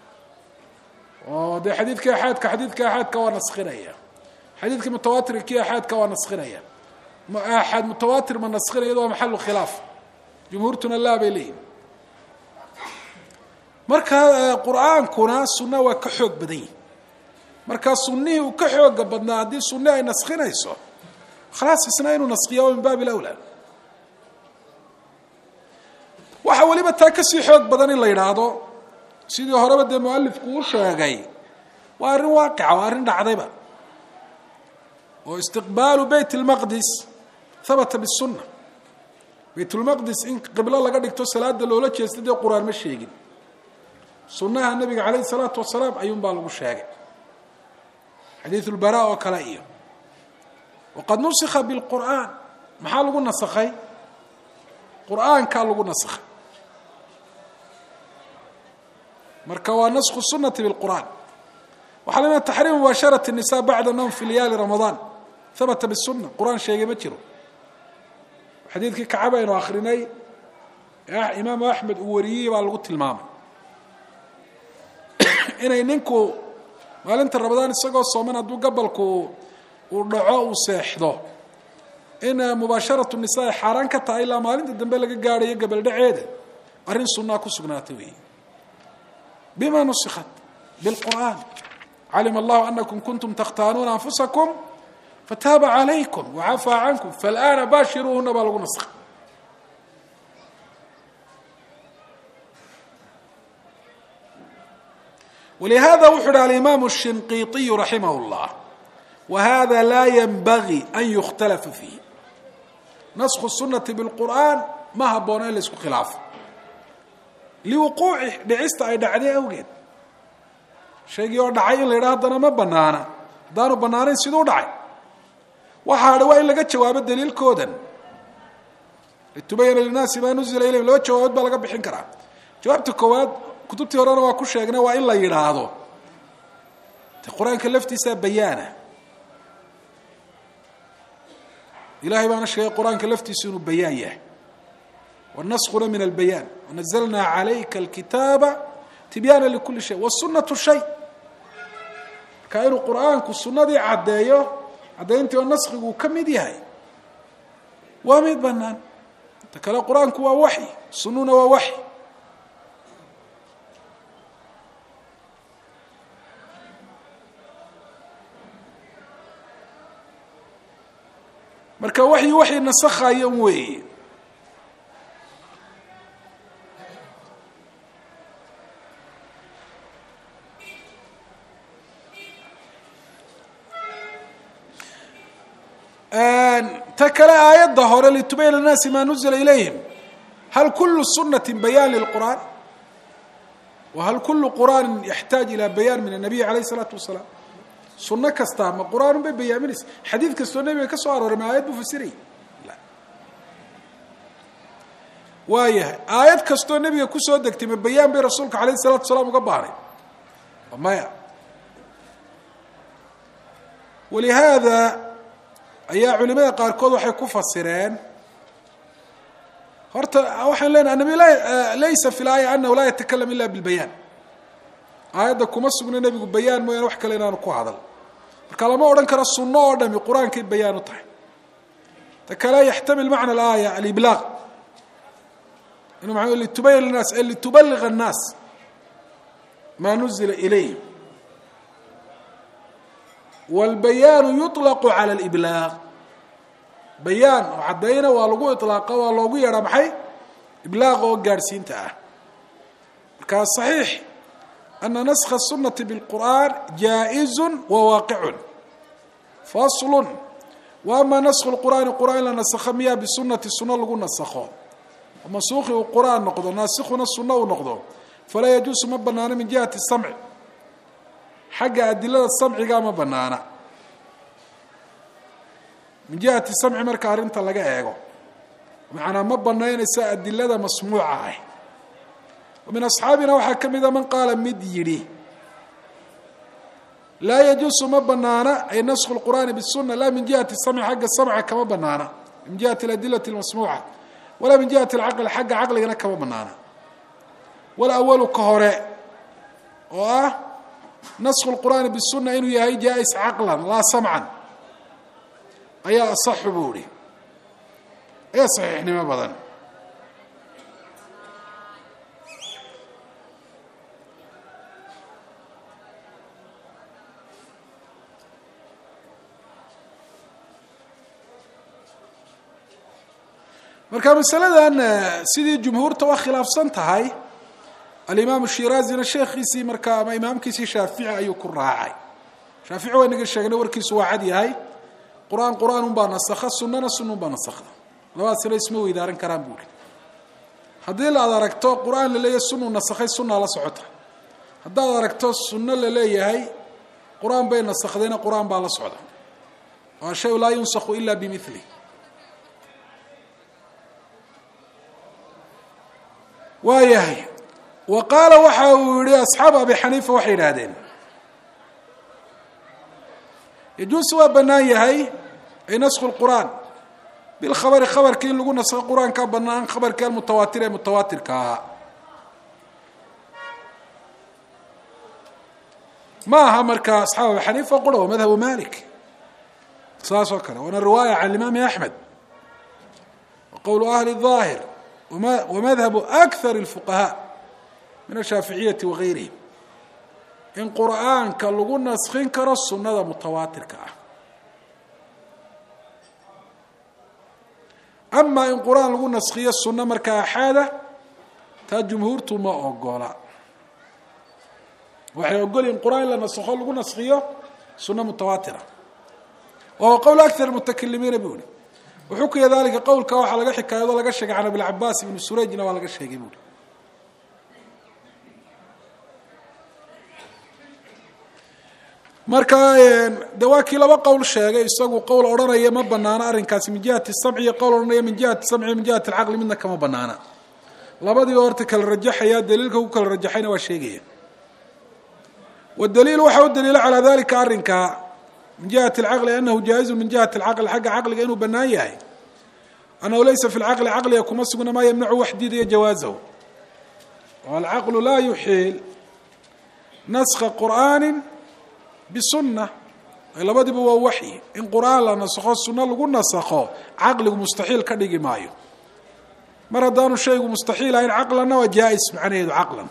وده حديث كأحد كحديث كأحد كونسخية حديث كمتواتر كأحد كونسخية أحد متواتر من نسخية يدوى محل خلاف جمهورتنا لا بيلين marka quraankuna sunna waa ka xoog badan marka sunnihi uu ka xoog badnaa hadii sunna ay naskhinayso خلاص isna inuu naskhiyo min baab al-awla waxa waliba taa ka sii xoog badan in la yiraahdo sidii horeba de muallifku uu sheegay waa arin waaqic waa arin dhacdayba oo istiqbaalu bayt al-maqdis thabata bis-sunnah bayt al-maqdis in qibla laga dhigto salaada loola jeestay quraan ma sheegin sunnaha nabiga alayhi salatu wasalaam ayuun baa lagu sheegay حديث البراء وكلائيه وقد نسخ بالقرآن maxaa lagu nasakhay quraanka lagu nasakhay marka waa nasakh sunnati bil quraan وحلنا تحريم مباشرة النساء بعد النوم في ليالي رمضان ثبت بالسنة قرآن شيء ما جرو حديث كعبة إنه آخريني إمام أحمد أوريه والغت المام إن إنكو maalinta ramadaan isagoo sooman haduu gabalku uu dhaco uu seexdo in mubasharatu nisaa xaraan ka tahay ilaa maalinta dambe laga gaarayo gabal dhaceeda arin sunna ku sugnaatay weey bima nusikhat bil qur'an علم الله أنكم كنتم تختانون أنفسكم فتاب عليكم وعفى عنكم فالآن باشروهن بلغ نسخ ولهذا وحد الإمام الشنقيطي رحمه الله وهذا لا ينبغي أن يختلف فيه نسخ السنة بالقرآن ما هبونا لسك خلاف لوقوعه بعست أي دعدي أوجد شيء يقول دعي اللي رادنا ما بنانا دانو بنانين سيدو دعي وحاد وإن لقد جواب الدليل كودا لتبين للناس ما نزل إليهم لو جواب بلغ بحنكرا جوابت كواد كتبتي ورانا واكو شيغنا وا إلا يراهدو القرآن كلفتيسا بيانه إلهي بانا شيء القرآن كلفتيسا بيانيه والنسخ من البيان ونزلنا عليك الكتاب تبيانا لكل شيء والسنة الشيء كأنه القرآن كالسنة دي عدايه عداينتي والنسخ وكمدي هاي وامد بنان تكلا القرآن كوا وحي سنون ووحي marka waxay nasakhaayeen way تكلا آيات ظهر لتبين الناس ما نزل إليهم هل كل سنة بيان للقرآن وهل كل قرآن يحتاج إلى بيان من النبي عليه الصلاة والسلام سنة كستام القرآن ببيان منس حديث كستام النبي كسوار ورمى آيات مفسرين لا وايه آيات كستام النبي كسوار دكتي من بيان برسولك عليه الصلاة والسلام وقباري وما يا ولهذا أي علماء قاركود waxay ku fasireen horta waxaan leenahay nabi laysa fil aaya annahu la yatakallam illa bil bayan aayada kuma sugna nabigu bayaan mooyaan wax kale inaan ku hadal marka lama oran karo sunno oo dhami quraanka bayaan u tahay takala yahtamil macna al aaya al iblagh inuu macna li tubayyin lin nas li tuballigh an nas ma nuzila ilayhim والبيان يطلق على الإبلاغ بيان وعدينا ولغو إطلاقه ولغو يرى محي إبلاغه وقارسين تاه كان صحيح أن نسخ السنة بالقرآن جائز وواقع فصل وأما نسخ القرآن لنسخ مياه بالسنة السنة لغو نسخه ومسوخ القرآن نقضه ناسخنا السنة ونقضه فلا يجوز مبنانا من جهة السمع حق أدلة السمع قام بنانا من جهة السمع مركا أرنت لقى إيغو معنا ما بنانا إساء أدلة مسموعة ومن أصحاabina waxaa ka mida man qaala mid yidhi laa yajuusu ma banaana ay naskhu الqur'aani bالsuna la min jihati الsamci xagga samca kama banaana min jihati اladilati الmasmuuca walaa min jihati اlcaqli xagga caqligana kama banaana walawalu ka hore oo ah naskhu الqur'aani bالsuna inuu yahay jaa-is caqlan laa samcan ayaa asaxu buu ihi ayaa saxiixnimo badan marka masaladan sidii jumhuurta waa khilaafsan tahay alimaam shiraazina sheekhiisii markaa ama imaamkiisii shaafici ayuu ku raacay shaafici waa inaga sheegnay warkiisu waa cad yahay qur'aan unbaa nasakha sunana sunun baa nasakhda labadaasina isma weydaaran karaan buuri haddii la ad aragto qur'aan la leeyahay sunuu nasakhay sunaa la socota haddaad aragto sunno la leeyahay qur'aan bay nasakhdayna qur'aan baa la socda waa shay laa yunsakhu ila bimili waayahay wa qaala waxa uu yihi asxaabu abi xaniifa waxay yidhaahdeen yajuusu waa banaan yahay ay naskhu lqur'aan bilkhabari khabarkii in lagu naskho qur-aankaa banaan khabarkii almutawaatir ee mutawaatirka ahaa ma aha marka asxaabu abi xaniifa qura waa madhabu malik saas oo kale waana riwaaya can imaami axmed wa qowlu ahli الظaahir ومذهب أكثر الفقهاء من الشhاaفiعية وغayrihim in qur'aanka lagu naskhin karo sunada mutawaatirka ah ama in qur'aan lagu naskhiyo suno markaa axaada taa jumhuurtu ma ogola waxay ogol in qur'aan la naskho lagu naskhiyo suno mutawaatira wahuwa qowl أكثر المتكلimiina bu uri وxukya dalika qowlka waxaa laga xikaayado laga sheegay can abilcabaas ibni surayjna waa laga sheegay buuri marka de waa kii laba qowl sheegay isagu qowl odhanaya ma banaana arrinkaasi min jihati samci iyo qowl odhanaya min jihati samci min jihati alcaqli midna kama banaana labadiiba horta kala rajaxaya daliilka ku kala rajaxayna waa sheegaya wadaliil waxaa u daliila calaa dalika arrinka min jihati alcaqli anahu jaaizun min jihati alcaqli xagga caqliga inuu banaan yahay annahu laysa fi lcaqli caqliga kuma sugna maa yamnacu wax diidaya jawaazahu alcaqlu laa yuxiil naskha qur'aani bisunna labadiba waa waxyi in qur'aan la nasakho sunno lagu nasakho caqligu mustaxiil ka dhigi maayo mar haddaanu shaygu mustaxiil ahayn caqlanna waa jaa-is macnaheedu caqlan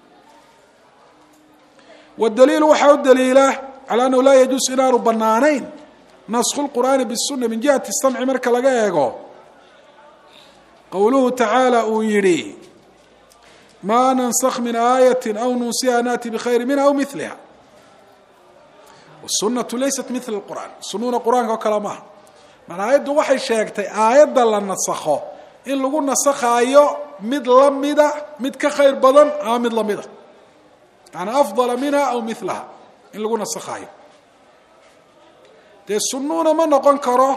wadaliilu waxaa u daliila calى annahu laa yajuus inaanu banaanayn naskhu lqur'aani bisuna min jihati samci marka laga eego qowluhu tacaala uu yidhi maa nansakh min aayati aw nunsiha naati bikhayri minha aw miliha wsunatu laysat mila lqur'aan sununa qur-aanka oo kale maaha man aayaddu waxay sheegtay aayadda la nasakho in lagu nasakhaayo mid lamida mid ka khayr badan ama mid lamida yani afdala minha aw milaha in lagu nasakhaayo dee sunuuna ma noqon karo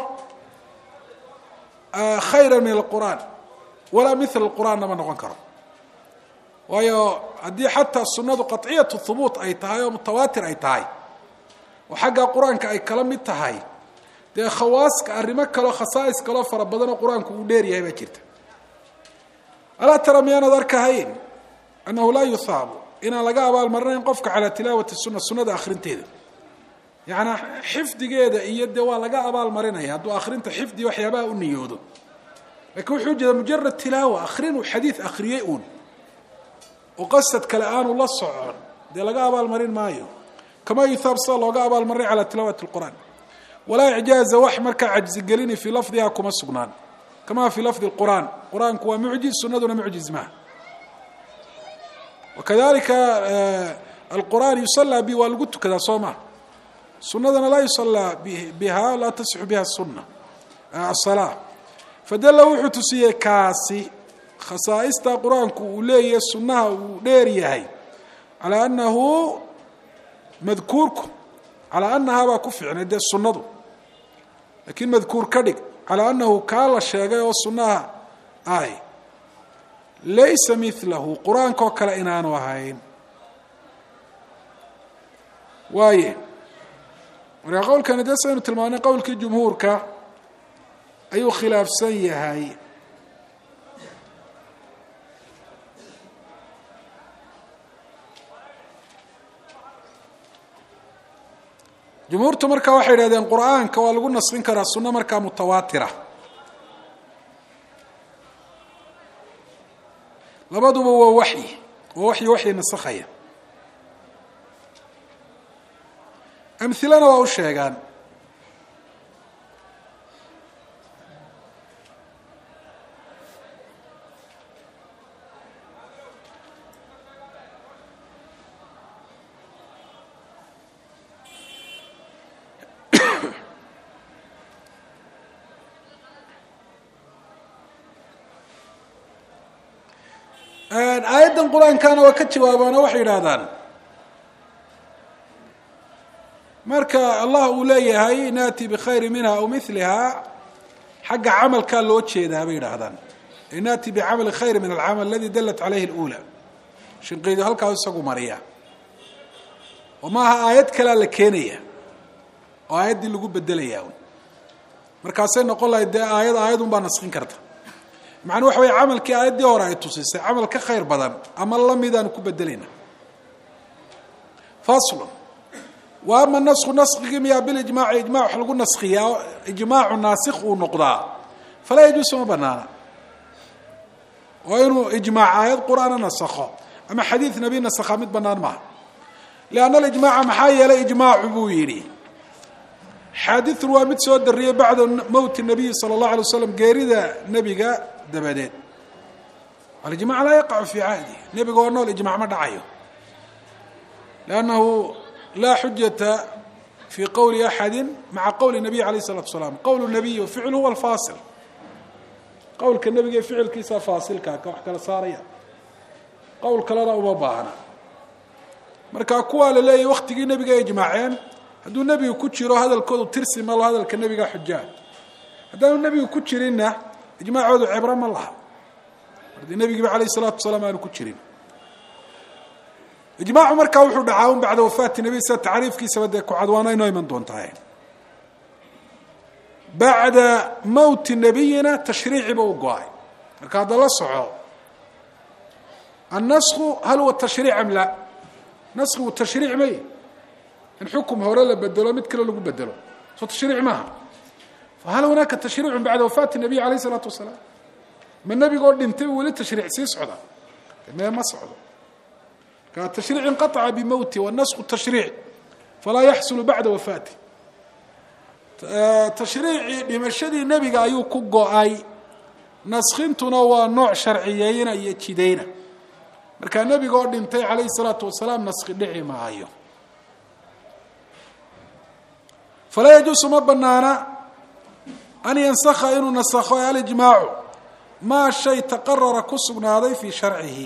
khayra min alqur'aan walaa mila qur'aanna ma noqon karo waayo haddii xataa sunadu qaطciyat hubuut ay tahay oo mutawaatir ay tahay oo xagga qur-aanka ay kala mid tahay dee khawaaska arrimo kaleo khasaa'is kaloo fara badanoo qur-aanku uu dheer yahay baa jirta alaa tara miyaanad arkahayn annahu laa yuhaabu inaan laga abaalmarinayn qofka calaa tilaawati suna sunada akhrinteeda yacnaa xifdigeeda iyo dee waa laga abaalmarinaya hadduu akhrinta xifdi waxyaabaha u niyoodo lakiin wuxuu jeeda mujarad tilaawa akhrinuu xadiid akhriyey uun oo qasad kale aanu la socon dee laga abaalmarin maayo kama yuhaab sida looga abaalmarinay calaa tilaawati lqur'aan walaa icjaaza wax markaa cajzigelini fii lafdiha kuma sugnaan kama fii lafdi lqur'aan qur-aanku waa mucjiz sunaduna mucjiz maaha wakadalika alqur'aan yusallaa bi waa lagu tukadaa soo maa sunadana laa yusallaa biha laa tasixu biha suna asalaa fadalla wuxuu tusiyey kaasi khasaa'ista qur-aanku uu leeyahay sunnaha uu dheer yahay calaa annahu madkuurku calaa annahaa baa ku ficnay dee sunnadu laakiin madkuur ka dhig calaa annahu kaa la sheegay oo sunnaha ahy laysa milahu qur-aanka oo kale inaanu ahayn. waaye markaa qowlkani dee saynu tilmaanay qowlkii jumhuurka ayuu khilaafsan yahay. jumhuurtu markaa waxay yidhahdeen qur-aanka waa lagu naskin karaa sunno markaa mutawaatira, labaduba waa waxyi nasakhaya. amhilana waa u sheegaan. aayaddan qur-aankana waa ka jawaabaana waxay yidhaahdaan marka allah uu leeyahay naati bikhayri minha aw miliha xagga camalkaa loo jeedaa bay yidhaahdaan, naati bicamali khayri min alcamal aladi dalat calayhi اlأulى. shinqeydu halkaas isagu mariya oo maaha aayad kalea la keenaya oo aayaddii lagu bedelaya markaasay noqon lahayd dee aayad unbaa naskin karta. macnuu waxa weye camalkii aayaddii hore ay tusisay camal ka khayr badan ama lamidaanu ku bedelayna. faslun wa ama nasku naskigii miyaa bilijmaaci ijmac wax lagu naskiyaa ijmaacu naasikh uu noqdaa falaa yajuusu ma banaana oo inuu ijmaac aayad qur-aana nasakho ama xadiid nebi nasakha mid banaan maaha. lianna alijmaaca maxaa yeelay ijmaacu buu yidhi xaadithun waa mid soo dariyey bacda mowti nabiyi sala allahu alay wasalam geerida nebiga dabadeed. alijmac laa yaqacu fii cahdi, nebiga oo nool ijmac ma dhacayo. liannahu laa xujata fii qowli axadi maca qowli nabiy alayh الsalatu wasalaam. qowl nabiy ficlu huwa alfaasil, qowlka nebiga ee ficilkiisa faasilkaa ka wax kala saaraya, qowl kalena uma baahna. marka kuwaa la leeyahy waktigii nebiga ay ijmaaceen hadduu nebigu ku jiro hadalkoodu tirsi ma laha, hadalka nebiga xujaa. haddaanu nebigu ku jirinna ijmaacoodu cibro ma laha, haddii nebigiiba alayh الsalaatu wasalaam aanu ku jirin. ijmaacu markaa wuxuu dhacaa un bacda wafaati nebiy sida tacriifkiisaba dee ku cadwaana inoo iman doontahay. bacda mowti nebiyina tashriiciba u go-ay. marka hadda la soco annasku hal huwa tashriic am la? naskigu tashriic may in xukum hore la bedelo mid kale lagu bedelo soo tashriic maaha. fahal hunaaka tashriicu bacda wafaati nabiy alayh الsalaatu wasalaam? ma nebigoo dhintay weli tashriic sii socda? mee ma socdo. ka tashriic inqaطca bimowti wanasku tashriic falaa yaxsulu bacda wafaati. tashriicii dhimashadii nebiga ayuu ku go-ay, naskintuna waa nooc sharciyeyna iyo jidayna. markaa nebiga oo dhintay calayhi الsalaatu wasalaam naski dhici maayo. falaa yajuusu ma banaana an yansakha inuu nasakho alijmaacu maa shay taqarara ku sugnaaday fii sharcihi.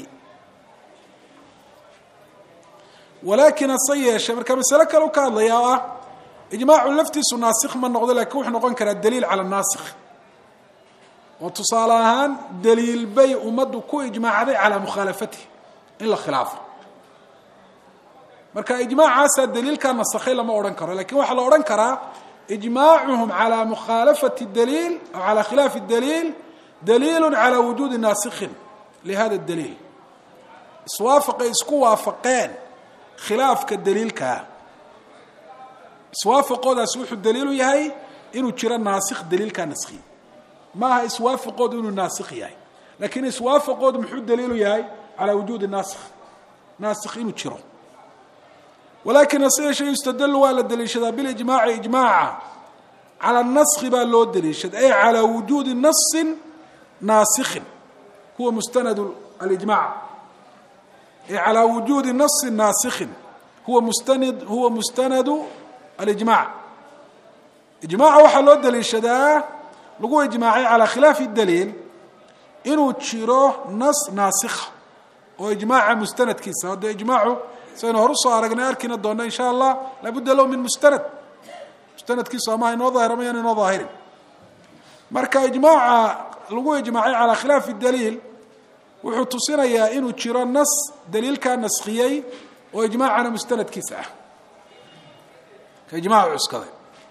walaakin hase yeeshe markaa masale kale u ka hadlaya oo ah ijmaacu laftiisu naasikh ma noqdo, lakin wuxuu noqon karaa daliil cala naasikh. oo tusaale ahaan daliil bay ummaddu ku ijmaacday calaa mukhaalafatihi in la khilaafo. marka ijmaacaasaa daliilkaa nasakhay lama odhan karo, lakin waxaa la odhan karaa ijmaacuhum calaa mukhaalafati daliil aw calaa khilaafi daliil daliilu calaa wujuudi naasikhin lihada daliil. iswaafaqay isku waafaqeen khilaafka daliilkaa, iswaafaqoodaas wuxuu daliilu yahay inuu jiro naasikh daliilkaa naskhiy. maaha iswaafaqoodu inuu naasikh yahay, lakin iswaafaqoodu muxuu daliilu yahay calaa wujuudi naasikh inuu jiro. walakin hase yeeshee yustadlu waa la daliishadaa bilijmaaci ijmaaca cala naskhi baa loo daliishada ay calaa wujuudi nasin naasikhin huwa mustanad alijmac ay calaa wujuudi nasin naasikhin huwa mustanadu alijmac. ijmaaca waxaa loo daliishadaa lagu ijmaacay calaa khilaafi daliil inuu jiro nas naasikha oo ijmaaca mustanadkiisa. hadda ijmaacu saynu hor usoo aragnay arkina doona in sha allah laabudda lahu min mustanadkiisu amaha inoo daahira mayaan inoo daahirin. marka ijmaaca lagu ijmaacay calaa khilaafi daliil wuxuu tusinayaa inuu jiro nas daliilkaa naskhiyey oo ijmaacana mustanadkiisa ah ka ijmaacu cuskaday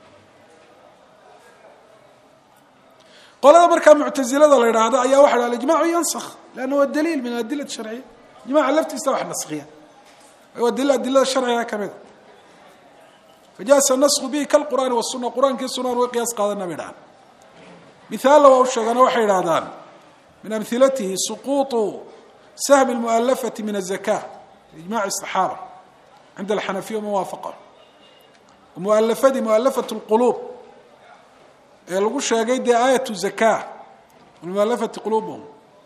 qolada markaa muctazilada la yidhaahdo ayaa waxa dhaha alijmaacu yansakh lanna waa daliil min adilati sharciya ijmaca laftiisa wax naskhiya waa daliil adilada sharciga ka mida fajaasa nasku bihi kalqur'aani wasuna qur-aankii sunaan way qiyaas qaadana bay dhahaan mithaalna waa u sheegana waxay yidhahdaan min amhilatihi suquuطu sahmi اlmu'alafati min الzaka ijmac الصaxaaba cinda alxanafiya muwaafaqa mualafadii mualafat اlquluub ee lagu sheegay dee aayat zaka mualafati quluubhum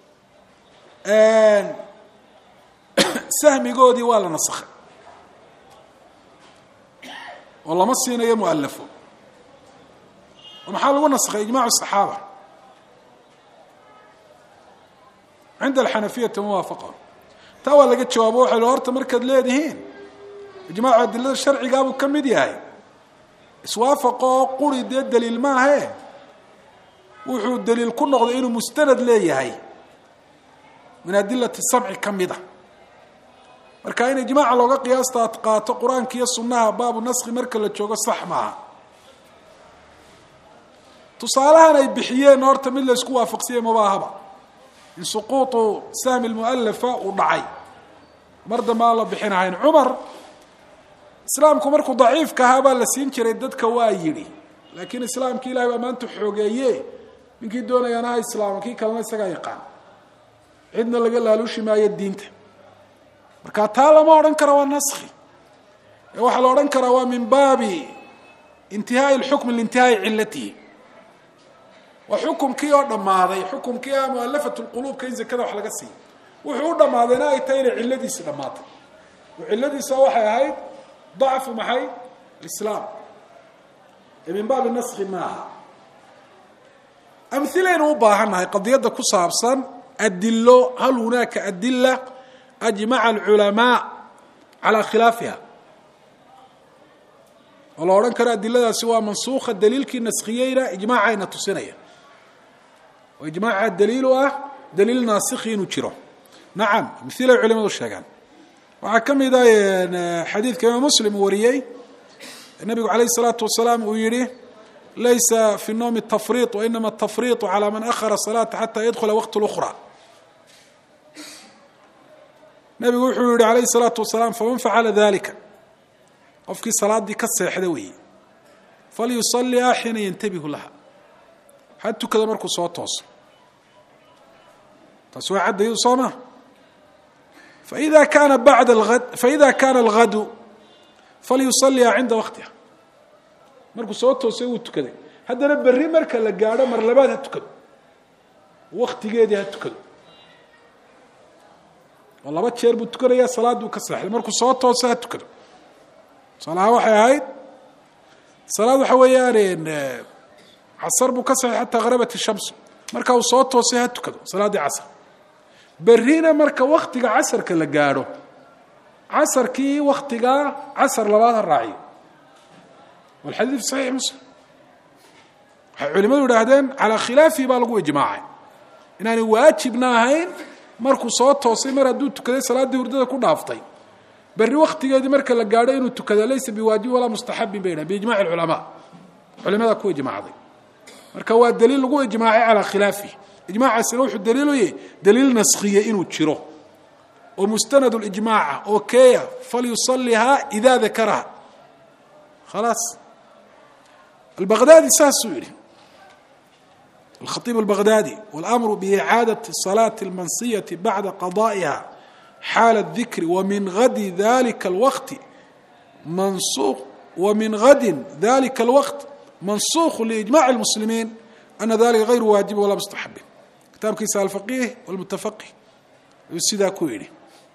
sahmigoodii waa la nasakhay oo lama siinayo mualafo oo maxaa lagu nasakhay ijmac الصaxaaba cinda alxanafiyati muwaafaqa taa waa laga jawaabo waxa horta markaad leedihiin ijmaacu adilada sharcigaabuu ka mid yahay iswaafaqoo quri dee daliil maahae wuxuu daliil ku noqday inuu mustanad leeyahay min adilati samci ka mida marka in ijmaaca looga qiyaasta qaato qur-aanka iyo sunnaha baabu naskhi marka la joogo sax maaha tusaalahan ay bixiyeen horta mid la isku waafaqsiyey mabaahaba in suquuطu sahmi اlmualafa uu dhacay mar dambe aan la bixinahayn cumar islaamku markuu daciifka ahaa baa la siin jiray dadka waa yidhi laakiin islaamkii ilahay baa maanta xoogeeye ninkii doonayaana ha islaamo kii kalena isagaa yaqaan cidna laga laaluushi maayo diinta marka taa lama odhan karo waa naskhi ee waxaa la odhan karaa waa min baabi intihaaءi اlxukmi liintihaaءi cilatihi waa xukumkii oo dhammaaday xukumkii ah mualafat اlquluubka in zakada wax laga siiyo wuxuu u dhammaadayna ay tahay inay ciladiisi dhammaatay oo ciladiisa waxay ahayd ضacfu maxay islaam ee min baabi naskhi maaha amhilaynu u baahannahay qadiyadda ku saabsan adilo hal hunaaka adila ajmaca alculamaa calaa khilaafiha oo la odhan karo adiladaasi waa mansuukha daliilkii naskhiyeyna ijmaacayna tusinaya oo ijmaaca daliilu ah daliil naasikhi inuu jiro nacam amhilay culimadu sheegaan waxaa ka mid ah xadiidka imaam muslim uu wariyey nabigu calayh الsalaatu wasalaam uu yihi laysa fi الnowmi tafriiط wainama atafriiطu calى man ahara الsalaaةa xata yadkula waqt اlأkhra nabigu wuxuu yihi alayh الsalaatu wasalaam faman facala dalika qofkii salaadii ka seexda weeye falyusaliha xiina yantabihu laha ha tukada markuu soo tooso taas waa caddaydu soo ma فإذا كان بعد الغد فإذا كان الغد فليصليها عند وقتها markuu soo toosay uu tukaday haddana berri marka la gaadho mar labaad ha tukado waqtigeedii ha tukado oo laba jeer buu tukanayaa salaaduu ka seexday markuu soo toosay ha tukado salaha waxay ahayd salaad waxa weeyaan casar buu ka seexday xataa gharabat الshams marka uu soo toosay ha tukado salaaddii casar berrina marka waktiga casarka la gaadho casarkii waktigaa casar labaad ha raaciyo walxadiid fi saxiix muslim waxay culimadu idhaahdeen calaa khilaafihi baa lagu ijmaacay inaanay waajibna ahayn markuu soo toosay mar hadduu tukaday salaaddii hurdada ku dhaaftay berri waktigeedii marka la gaadho inuu tukada laysa biwaajib walaa mustaxabin bay dhahen biijmaci alculamaa culimadaa ku ijmaacday marka waa daliil lagu ijmaacay calaa khilaafihi ijmaacaasina wuxuu daliil u yahay daliil naskhiye inuu jiro oo mustanad اlijmaaca oo keeya falyusalihaa ida dakaraha khalaas albaghdadi saasuu yihi alkhatiib albaghdadi walamru biicaadati salaati اlmansiyati bacda qada'iha xaala الdikri wamin gadi dalika اlwaqti mansuuq wamin gadin dalika اlwaqt mansuukhu liijmaci اlmuslimiin ana dalika gayru waajibin walaa mustaxabin kitaabkiisa alfaqiih walmutafaqih ayuu sidaa ku yidhi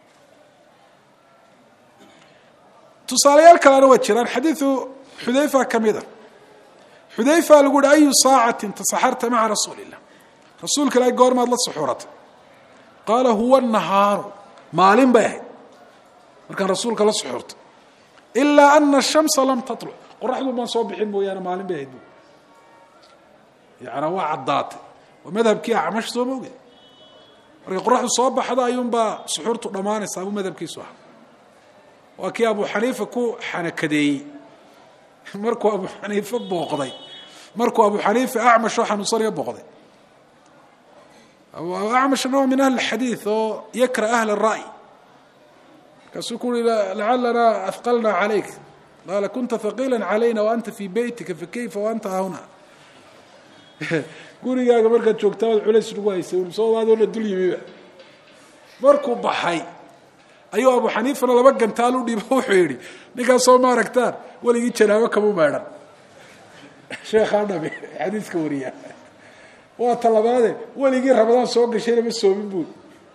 tusaalayaal kalena waa jiraan xadiidu xudayfa ka mida xudayfa lagu yihi ayu saacatin tasaxarta maca rasuuli illah rasuulka ilaahay goormaad la suxuuratay qaala huwa nahaaru maalin bay ahayd markaan rasuulka la suxuurtay ilaa ana ashamsa lam tatluc qoraxdu maan soo bixin mooyaane maalin bay ahayd bu yaana waa caddaatay waa madhabkii acmash soo ma ogeed markay qoraxdu soo baxdo ayuunbaa suxuurtu dhammaanaysa abuu madhabkiisu ah waa kii abu xaniifa ku xanakadeeyey markuu abu xaniifa booqday markuu abu xaniifa acmash oo xanuunsanaya booqday acmashna waa min ahli xadiid oo yakra ahli الra'y kaasuu ku uri lacalana ahqalna calayk qaala kunta haqiila calayna waanta fii beytika fakayfa waanta huna gurigaaga markaad joogtaa waad culays nagu haysay soo waadoona dul yimiba markuu baxay ayuu abu xaniifana 2 gantaal u dhiiba wuxuu yidhi ninkaasoo ma aragtaan weligii janaabo kama meedhan sheekhaa dhabe xadiiska wariya waa talabaade weligii ramadaan soo gashayna ma soomin buul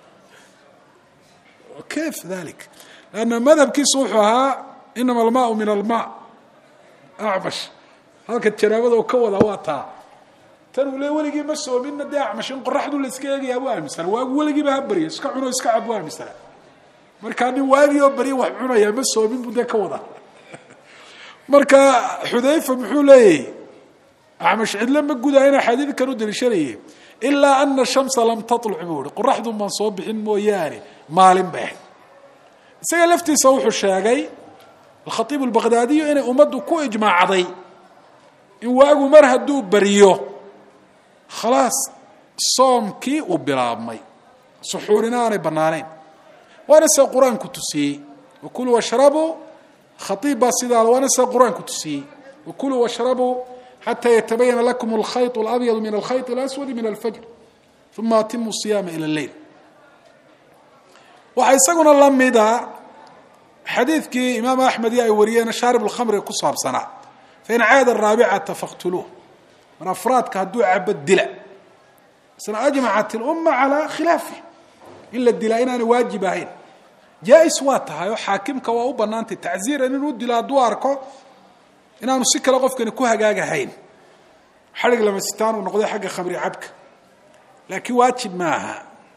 kayf dalik lanna madhabkiisu wuxuu ahaa inama almaau min almaa acmash halka janaabada oo ka wadaa waa taa tan uu le weligii ma soominna dee acmash in qoraxdu la iska eegayaa waa aaminsana waagu weligiiba ha baryo iska cuno iska cab waa aaminsana markaa nin waagii oo baryo wax cunaya ma soomin buu dee ka wadaa marka xudayfa muxuu leeyahy acmash cidle ma gudaayana xadiidkan u daliishanayay ilaa ana shamsa lam taluc buu ihi qoraxdu maan soo bixin mooyaane maalin bay ahayd isaga laftiisa wuxuu sheegay alkhatiib albaqdaadiyu inay ummaddu ku ijmaacday in waagu mar hadduu bariyo khalaas soomkii uu bilaabmay suxuurina aanay bannaanayn waana sida qur-aanku tusiyey wakuluu washrabuu khatiib baa sidaa waana sida qur-aanku tusiyey wakuluu washrabuu xatى yatabayana lakum alkhayط اlabyad min alkhayط اlaswad min alfajr uma atimu الصiyaama ilى اleyl waxaa isaguna la mida xadiidkii imaam axmed iyo ay wariyeen shaarib اlkhamriga ku saabsanaa fain caada الraabicata faqtuluuh mar afraadka hadduu cabo dila isna ajmacat اluma calى khilaafih in la dilaa inaanay waajib ahayn jaa-is waa tahay oo xaakimka waa u banaantay tacziiran inuu dilo hadduu arko inaanu si kale qofkani ku hagaagahayn xarig lama sitaan uu noqday xagga khamri cabka laakiin waajib maaha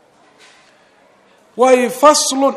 way faslun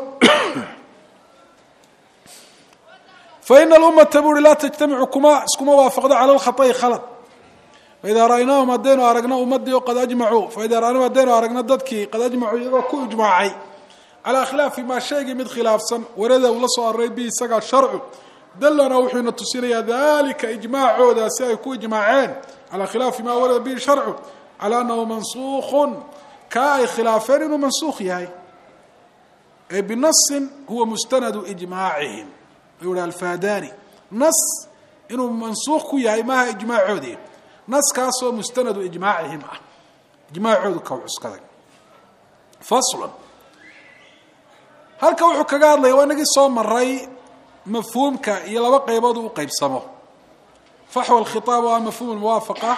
فإن الأمة bui laa تجتamicu iskuma waafaqdo calى الkhaطأi khalad فإidaa ra'aynaahum haddaynu aragno ummadii o qad ajmacuu فإidaa ra'aynaahum haddaynu aragno dadkii qad ajmacuu iyagoo ku ijmaacay calىa khilaafi maa shaygii mid khilaafsan warada uu la soo aroray bi isagaa sharcu dalana wuxuuna tusinayaa dalika ijmaacooda si ay ku ijmaaceen calى khilaafi maa warada bihi sharcu calى anahu mansuuqun kaa ay khilaafeen inuu mansuuq yahay ay binasin huwa mustanadu ijmaacihim ayuu hi alfadani nas inuu mansuuq ku yahay maaha ijmaacoodii naskaasoo mustanadu ijmaacihim ah ijmaacoodu ka cuskaday faslun halka wuxuu kaga hadlaya waa inagii soo maray mafhuumka iyo laba qaybood u qaybsamo faxwa alkhitaab waa mafhuum almuwaafaqa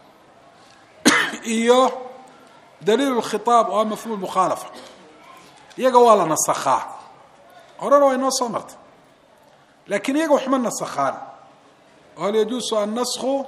iyo daliil alkhitaab waa mafhuum almukhaalafa iyaga waa la nasakhaa horena waa inoo soo martay laakiin iyaga waxma nasakhaan hal yajuusu annasku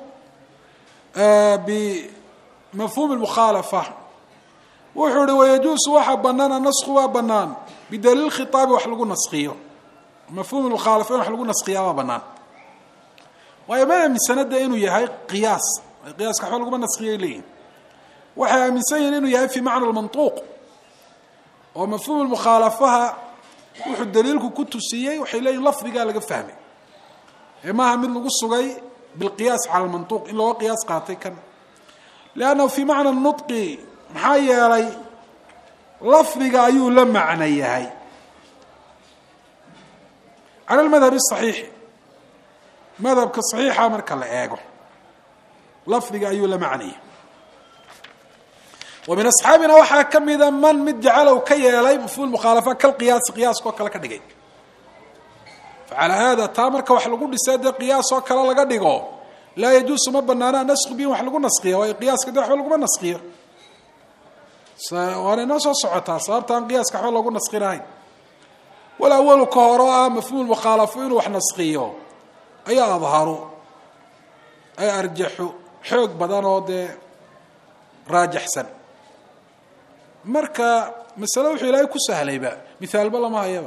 bimafhuum almukhaalafa wuxuu hi wayajuusu waxa banaan annasku waa banaan bidaliil khitaabi wax lagu naskiyo mafhuum mukhaalafa in wax lagu naskiyaa waa banaan waayo ma aaminsanada inuu yahay qiyaas qiyaaska waxba laguma naskiyay leeyihin waxay aaminsan yihin inuu yahay fi macna almantuuq oo mafhuum mukhaalafaha wuxuu daliilku ku tusiyey waxay leeyihin lafdigaa laga fahmay ee maaha mid lagu sugay bilqiyaas cala almantuuq in looga qiyaas qaatay kan liannahu fi macna nutqi maxaa yeelay lafdiga ayuu la macno yahay cala almadhabi asaxiixi madhabka saxiixa marka la eego lafdiga ayuu la macno yahay wa min asxaabina waxaa ka mida man mid jacalow ka yeelay mafhuum mukhaalafa kalqiyaasi qiyaaskoo kale ka dhigay facalaa haada taa marka wax lagu dhisay dee qiyaasoo kale laga dhigo laa yajuusu ma banaana nasku bi in wax lagu naskiyo waayo qiyaaska dee waxba laguma naskiyo waana inoo soo socotaa sababta aan qiyaaska waxba loogu naskinahayn wal awalu ka horo ah mafhuum mukhaalafo inuu wax naskiyo ayaa adharu ay arjaxu xoog badan oo dee raajaxsan marka masale wuxuu ilaahay ku sahlayba mithaalba lama hayaba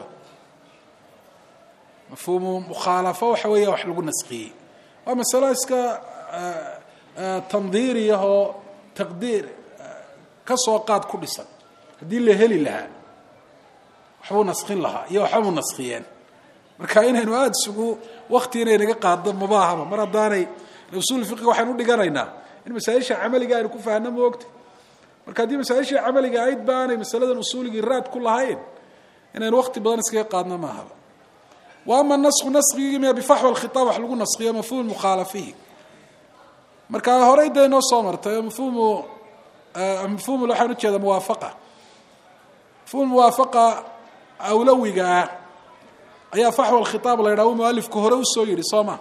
mafhuumu mukhaalafo waxa weeya wax lagu naskiyey waa masalo iska tandiiriyahoo taqdiir ka soo qaad ku dhisan haddii la heli lahaa waxbuu naskhin lahaa iyo waxbuu naskhiyeen marka inaynu aada isugu wakti inay naga qaado mabaahaba mar haddaanay usuul fiqiga waxaan u dhiganaynaa in masaa-isha camaliga aynu ku fahanno moogta marka haddii masaa-isha camaliga ayd baanay masaladan usuuligii raad ku lahayn inaynu wakti badan iskaga qaadno maahaba wa ama nasku naskigii miya bifaxwa alkhitaab wax lagu naskiyo mafhuum mukhaalafihi marka horey dee noo soo martay mafhuum waxaan ujeeda muwaafaqa mafhuum muwaafaqa awlawiga ah ayaa faxwa alkhitaab la yidhaha mualifku hore usoo yidhi soo ma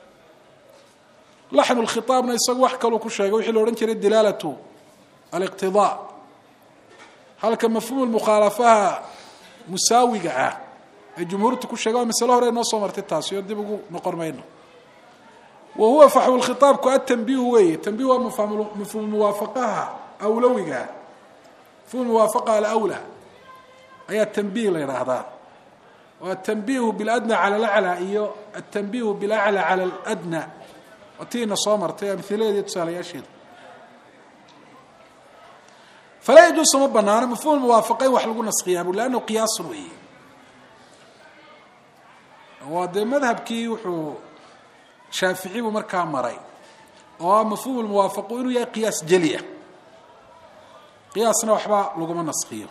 laxnu lkhitaabna isagu wax kaluu ku sheegay wixii la odhan jiray dilaalatu aliqtidaa halka mafhuum mukhaalafaha musaawiga ah ee jumhuurtu ku sheega waa masalo hore noo soo martay taasi oo dib ugu noqon mayno wa huwa faxwu lkhitaabku atanbiihu weeye tanbiih waa mafhuum muwaafaqaha awlawiga mafhuum muwaafaqa alawla ayaa tanbiih la yidhaahdaa والتنبيه بالأدنى على الأعلى iyo التنبيه بالأعلى على الأدنى وتينا soo martay amثiladeedii tusaalayaasheeda فلا يجوز ma banaano مفهوم الموافقين wax lagu naskhiyaa لأنه قياas weeye waa dee madhabkii wuxuu shaaficigu markaa maray oo مفهوم الموافق inuu yahay qiyaas jeliya qiyaasna waxba laguma naskhiyo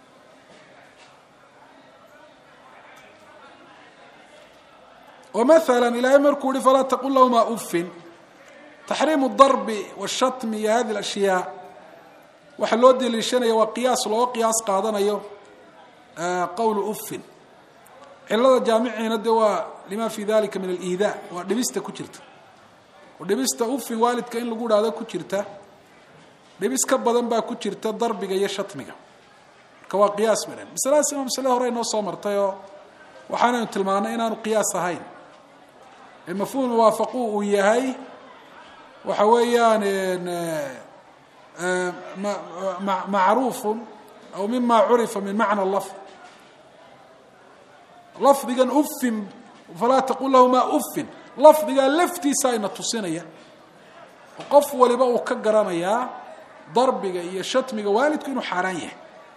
ومثلا إلى مركوري فلا تقول لهما أف تحريم الضرب والشتم هذه الأشياء وحلو دليشانيا وقياس لو قياس قادنايو قول أف إلا جامعنا دوا لما في ذلك من الإيذاء ودبست كجرت ودبست أف والد كأن لقول هذا كجرته دبست كبدن با كجرته ضرب يا شتمك كوا قياس منه مثلا هورين نو صمرتيو waxaana tilmaanay inaanu qiyaas ahayn المفهوم موافقه وياهي waxa weeyaan معروف أو مما عرف من معنى اللفظ لفظا أف فلا تقول لهما أف لفظا لفتي ساينة تصينية وقف ولبا وكقرانيا ضربك إيا شتمك والدك إنه حرانيه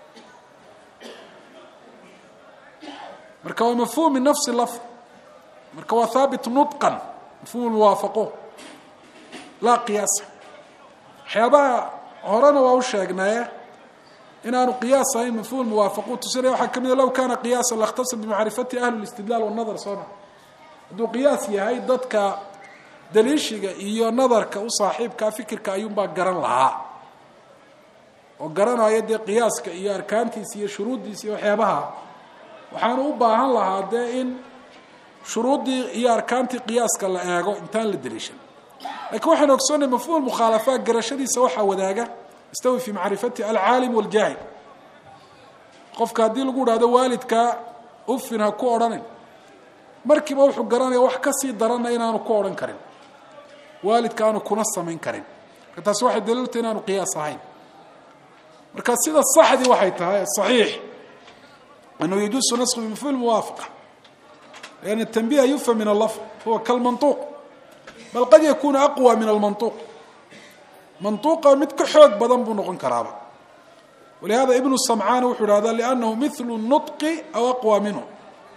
مركوا مفهوم من نفس اللفظ مركوا ثابت نطقا مفهوم الموافقه لا قياس حيابا هورنا واو شيغنايه ان انو قياس هي مفهوم الموافقه تسري waxa kamid لو كان قياسا لاختص بمعرفه اهل الاستدلال والنظر صنع دو قياس yahay dadka daliishiga iyo nadarka u saaxiibka fikirka ayuun baa garan lahaa oo garanaya de qiyaaska iyo arkaantiisa iyo shuruudiisa iyo waxyaabaha waxaan u baahan lahaa de in shuruudii iyo arkaantii qiyaaska la eego intaan la daliishan laakiin waxaan ogsoonay mafhuum mukhalafa garashadiisa waxa wadaaga istawi fi ma'rifati al-alim wal-jahil qofka hadii lagu raado waalidka ufina ku oranay markiiba wuxuu garanaya wax ka sii daran inaanu ku oran karin waalidka aanu kuna sameyn karin taas waxay daliilta inaanu qiyaas ahayn marka sida saxdi waxay tahay saxiix أنه يجوز نسخ بمفهوم الموافقة لأن التنبيه يفهم من اللفظ هو كالمنطوق بل قد يكون أقوى من المنطوق منطوقة متكحوك بضنب نقن كرابة ولهذا ابن السمعان وحول هذا لأنه مثل النطق أو أقوى منه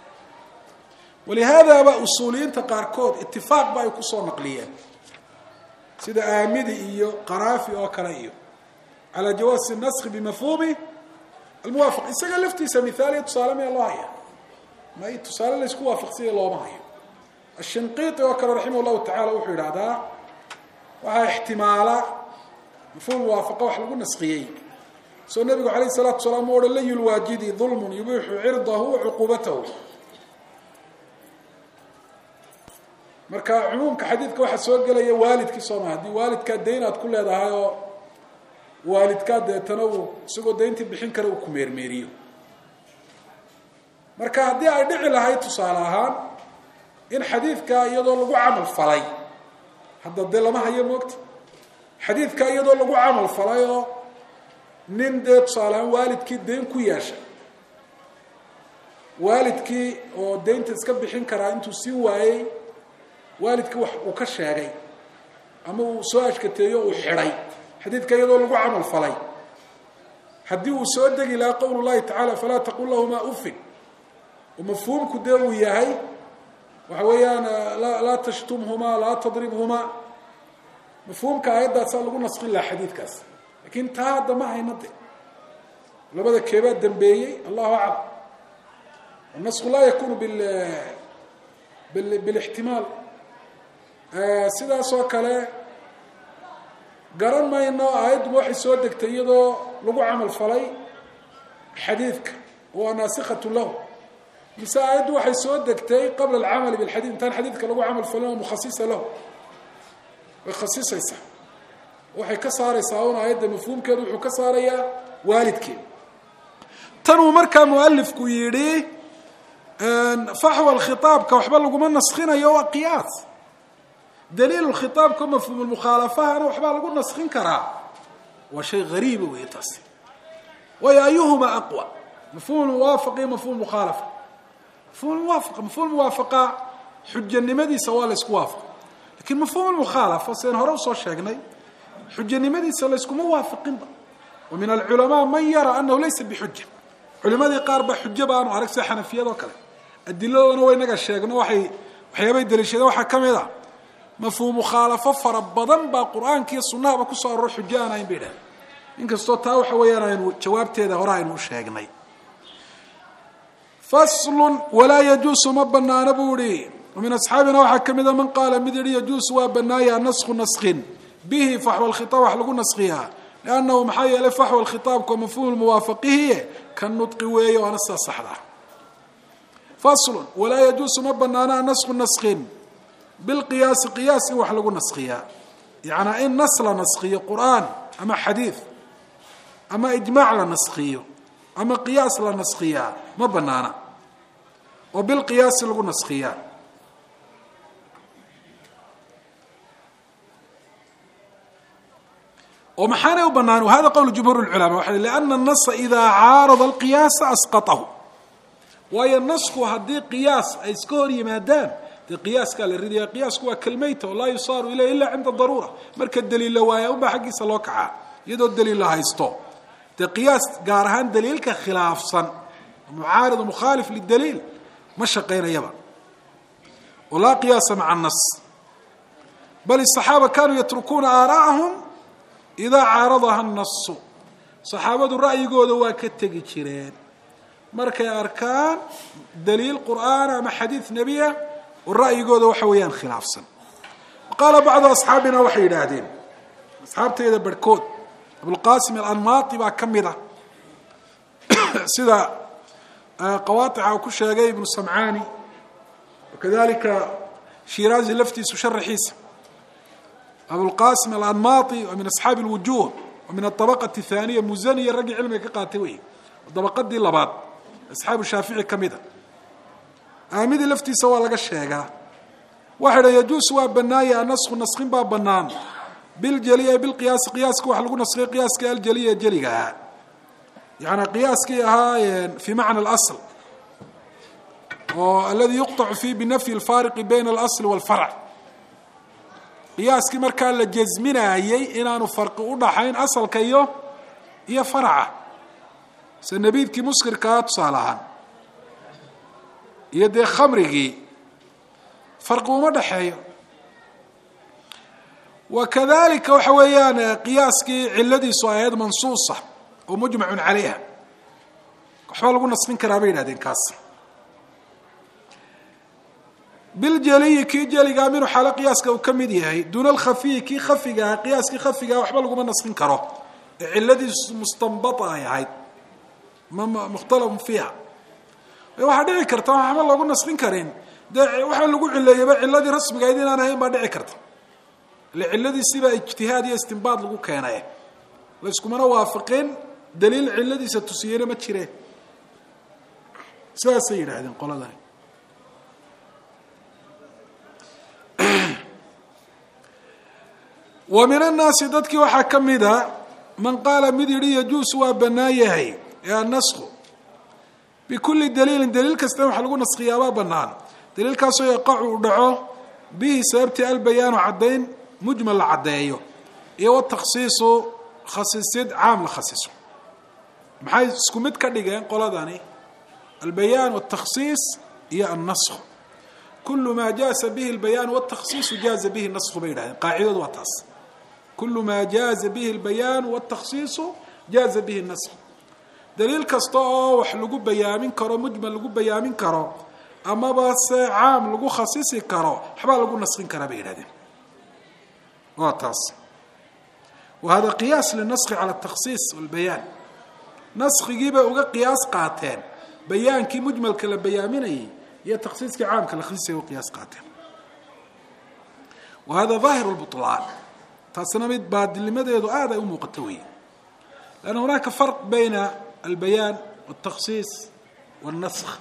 ولهذا بقى أصوليين تقاركود اتفاق بقى يكسور نقليا سيدا آمدي إيو قرافي أو كرأيو على جواز النسخ بمفهومه الموافق إساق لفتيسا مثالي تصالمي الله يعني ما يتصال ليس وافق سي الله معي الشنقيطي وكر رحمه الله تعالى وحيد هذا وها احتمالا مفهوم موافقه وحلقوا نسخيين سو النبي عليه الصلاه والسلام قال لي الواجد ظلم يبيح عرضه وعقوبته marka umumka xadiidka waxa soo galaya waalidkii Soomaali waalidka deynad ku leedahay oo waalidka deetana uu isagoo deynti bixin kara uu ku meermeeriyo marka hadii ay dhici lahayd tusaale ahaan in xadiidka iyadoo lagu amal falay hadda lama hayo moogta xadiidka iyadoo lagu amal falay oo nin deed tusaale waalidkii deyn ku yeeshay waalidkii oo deynta iska bixin kara intuu si waayay waalidkii wax uu ka sheegay ama uu soo ashkateeyo uu xiray xadiidka iyadoo lagu amal falay haddii uu soo degi lahaa qowlu llahi tacaala falaa taqul lahumaa ufin oo mafhuumku dee uu yahay waxa weeyaan laa tashtumhumaa laa tadribhumaa mafhuumka aayaddaasaa lagu naskin lahaa xadiidkaas lakin taa hadda ma hayna de labada keebaa dambeeyey allahu aclam النسخ laa yakunu بالاحtimaal sidaas oo kale garan mayno aayaddu waxay soo degtay iyadoo lagu camal falay xadiidka waa naasikatu lahu mise aayaddu waxay soo degtay qabla alcamali bilxadiid intaan xadiidka lagu camal falin oo mukhasisa lahu way khasisaysaa waxay ka saaraysaa un aayadda mafhuumkeedu wuxuu ka saarayaa waalidkeed tan uu markaa mualifku yidhi faxwa khitaabka waxba laguma naskhinayo waa qiyaas daliil khitaabka mafhuum mukhalafahana waxba lagu naskhin karaa waa shay gariib weey taas way ayuhuma aqwa mafhuum muwaafaq iyo mafhuum mukhalafa mafhuum muwaafaqa xujjanimadiisa waa la isku waafaq laakiin mafhuum mukhalafa seen hore soo sheegnay xujjanimadiisa la iskuma waafaqinba ومن العلماء من يرى أنه ليس بحجة علماء qaar ba xujjo baan arag si xanafiyada kale adiladana way naga sheegno waxyaabay daliishada waxa kamida mafhuum mukhalafa fara badan ba quraanka iyo sunnada ku soo aroor xujjaana in beedha inkastoo taa waxa weeyaan aynu jawaabteeda hore aynu sheegnay fasl wala yajuz ma banaana buuri ومن أصحابنا waxa kamida man qaala mid yajuz wa banaaya nasakh naskhin bihi fahwa al-khitab wax lagu naskhiya لأنه محيّل فحوى الخطاب كمفهوم الموافقه كالنطق وهي ونص الصحراء فصل ولا يجوز مبنانا نسخ النسخين بالقياس قياس وحلقوا نسخية يعني إن نسل نسخية قرآن أما حديث أما إجماع لنسخية أما قياس لنسخية مبنانا وبالقياس لقوا نسخية ومحانه وبنان وهذا قول جمهور العلماء لأن النص إذا عارض القياس أسقطه وهي النسخ هدي قياس أيسكوري مادام القياس قال الردي قياس هو كلميته ولا يصار إليه إلا عند الضرورة مركز الدليل لوايا وما حقي سلوكعه يدو الدليل لها يستو القياس قارهان دليلك خلاف صن معارض ومخالف للدليل مشقين يبا ولا قياس مع النص بل الصحابة كانوا يتركون آراءهم إذا عارضها النص صحابة الرأي يقولوا وكتجي جيرين مركي أركان دليل قرآن مع حديث نبيه والرأي يقولوا حويان خلاف سن وقال بعض أصحابنا وحي نادين أصحابتي إذا بركود أبو القاسم الأنماطي بأكمله سيدا قواطع وكشها جاي بن السمعاني وكذلك شيرازي لفتي سشر حيسة أبو القاسم الأنماطي ومن أصحاب الوجوه ومن الطبقة الثانية مزني الرجع علمي كقاتوي الطبقات دي لبعض أصحاب الشافعي كمذا آمدي لفتي سوا لقى الشيقة واحد يجوز وبنايا نسخ نسخين باب بنان بالجلية بالقياس قياس كو حلقوا نسخي قياس كالجلية جلية يعني قياس كيها في معنى الأصل والذي يقطع فيه بنفي الفارق بين الأصل والفرع قياس كي مركا لجزمنا هي إنانو فرق ودحين أصل كيو هي فرعه سنبيد كي مسكر كات صالحان يدي خمرقي فرق وما دحين وكذلك وحويان قياس كي علدي سؤال منصوصة ومجمع عليها وحوال قلنا صفين كرابين هذين كاس بالجلي كي جلي قامينو حال قياس وكمدي هي دون الخفي كي خفيها قياس كي خفيها وحوال قلنا صفين كرو علدي مستنبطة هي ما مختلف فيها waxa dhici karta waxa lagu nasbin kareen waxa lagu cileeyay ciladii rasmiga ah inaan ahayn ba dhici karta ciladii siba ijtihaad iyo istinbaad lagu keenay la isku mana waafaqeen daliil ciladiisa tusiyay ma jireen saas ay yiraahdeen qoladan ومن الناس dadki waxa kamida man qala mid yiri yajus wa banaayahay ya nasxu بكل دليل كستان waxa lagu nasqiyaa banaan دليل kaasoo yaqacu dhaco bi sababti albayan عدين مجمل عدايو iyo takhsiisu khassisid aam la khassiso maxay isku mid ka dhigeen qoladani albayaan watakhsiis iyo annasakh kullu maa jaaza bihi albayaan watakhsiis jaaza bihi annasakh bay yidhahdeen qaacidadu waa taas kullu maa jaaza bihi albayaan watakhsiis jaaza bihi annasakh daliil kasta oo wax lagu bayaamin karo mujmal lagu bayaamin karo amaba se caam lagu khasisi karo waxbaa lagu naskin karaa bay yidhahdeen waa taas وهذا قياس للنسخ على التخصيص والبيان نسخي بقى وجا قياس قاتين بيان كي مجمل كلا بياميني هي تخصيص كي عام كلا خصيص وقياس قاتين وهذا ظاهر البطلان تصنمت بعد اللي ماذا يدو هذا أمه قتوي لأن هناك فرق بين البيان والتخصيص والنسخ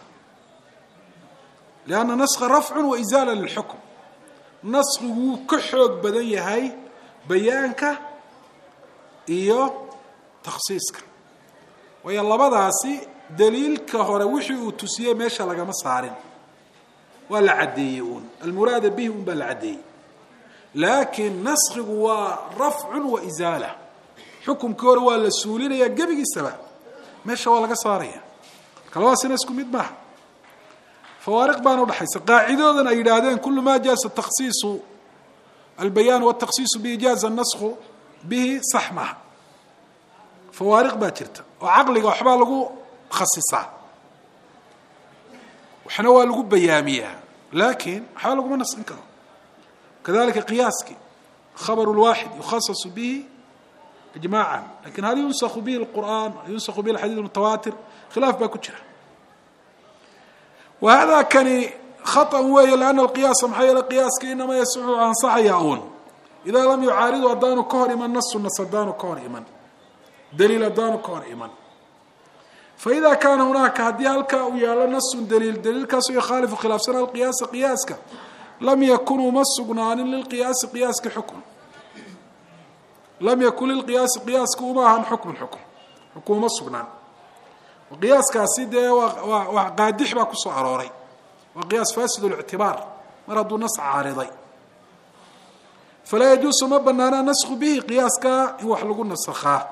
لأن النسخ رفع وإزالة للحكم نسخ هو كحوك بدني هاي بيانك iyo takhsiiska way labadaasi daliilka hore wixii uu tusiyay meesha laga ma saarin wala cadeeyun almurad bihi un bal cadeey laakin nasxu wa raf'un wa izala hukum koor waa la suulinaya gabigiisaba meesha waa laga saaraya kalaasina isku mid ma fawaariq baan u dhaxaysa qaacidoodan ay yiraahdeen kullu ma jaasa takhsiisu albayan wa takhsiisu bi ijaaza an-nasxu به صح معه فوارق باجرته وعقلك وحبا لغو خصصا وحنا waa lagu bayaamiyaa لكن حبا لغو ما نسخن karo كذلك قياسك خبر الواحد يخصص به اجماعا لكن هل ينسخ به القرآن ينسخ به الحديث المتواتر خلاف باكو جرا وهذا كان خطأ وهي لأن القياس محيل القياس كإنما يسعو عن صحيحون إذا لم يعارضوا أدانوا كهر إيمان نص النص أدانوا كهر إيمان دليل أدانوا كهر إيمان فإذا كان هناك هديالك ويالا نص دليل كاسو يخالف خلاف سنة القياس قياسك لم يكونوا مسقنان للقياس قياسك حكم لم يكن للقياس قياسك وما عن حكم حكم مسقنان وقياسك سيدة وقادح باكسو عروري وقياس فاسد الاعتبار مرضو نص عارضي فلا يجوز ما بنانا نسخ به قياسك هو حلقوا النسخة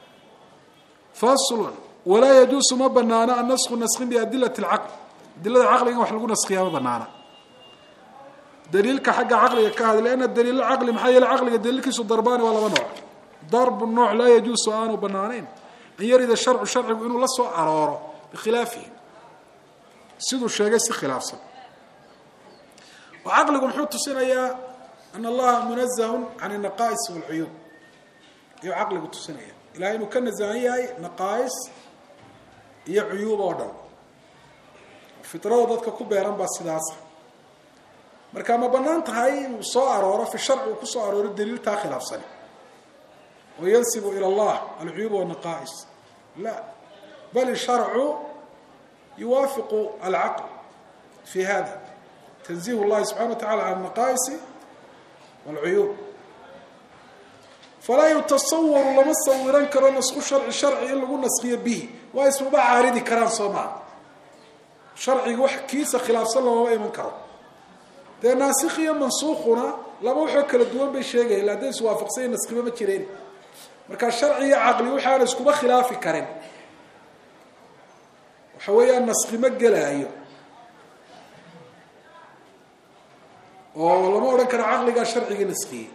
فاصل ولا يجوز ما بنانا النسخ بأدلة العقل أدلة العقل هو حلقوا نسخها ما بنانا دليلك حق عقلك كهذا لأن الدليل العقل محيي العقل دليلك سو ضربان ولا منوع ضرب النوع لا يجوز سؤال وبنانين أن يريد الشرع إنه لا سوء عراره بخلافه سيدو الشيء خلاف سن وعقلكم حطوا سنة أن الله منزه عن النقائص والعيوب يعقل قطسنية إلى أنه كان نزاهية نقائص هي عيوب أولا فطرة ذاتك كبيران بالسداسة مركا ما بنانت هاي وصاعرورة في الشرع وكصاعرورة الدليل تاخلاف سنة وينسب إلى الله العيوب والنقائص لا بل الشرع يوافق العقل في هذا تنزيه الله سبحانه وتعالى عن النقائص والعيوب فلا يتصور لما تصوران كران نسخ الشرعي إلا قلنا نسخية به واسمه بقى عارضي كران صماع شرعي وحكيسة خلاف صلى الله عليه وسلم ده ناسخية منسوخنا لما وحكى الدوان بيشيغي إلا دين سوافق سيئ نسخية ما تشيرين مركا الشرعي عقلي وحانا اسكو بخلافي كرين وحويا النسخي مقلا أيوه والله ما أقول كان عقلك شرعي نسخي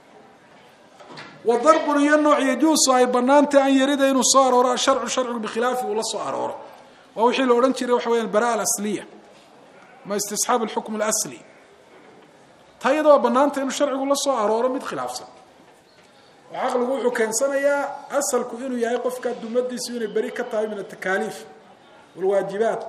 وضرب النوع يجوز أي بنانت أن يريد أن يصار وراء شرع بخلافه ولا صار وراء وهو حين لو رنتي وحوي البراءة الأصلية ما استصحاب الحكم الأصلي تايدوا بنانت أن الشرع ولا صار وراء مد خلاف سن وعقله وحو كان سنة يا أصل كأنه يقف كدمدي سيون بريكة طيب من التكاليف والواجبات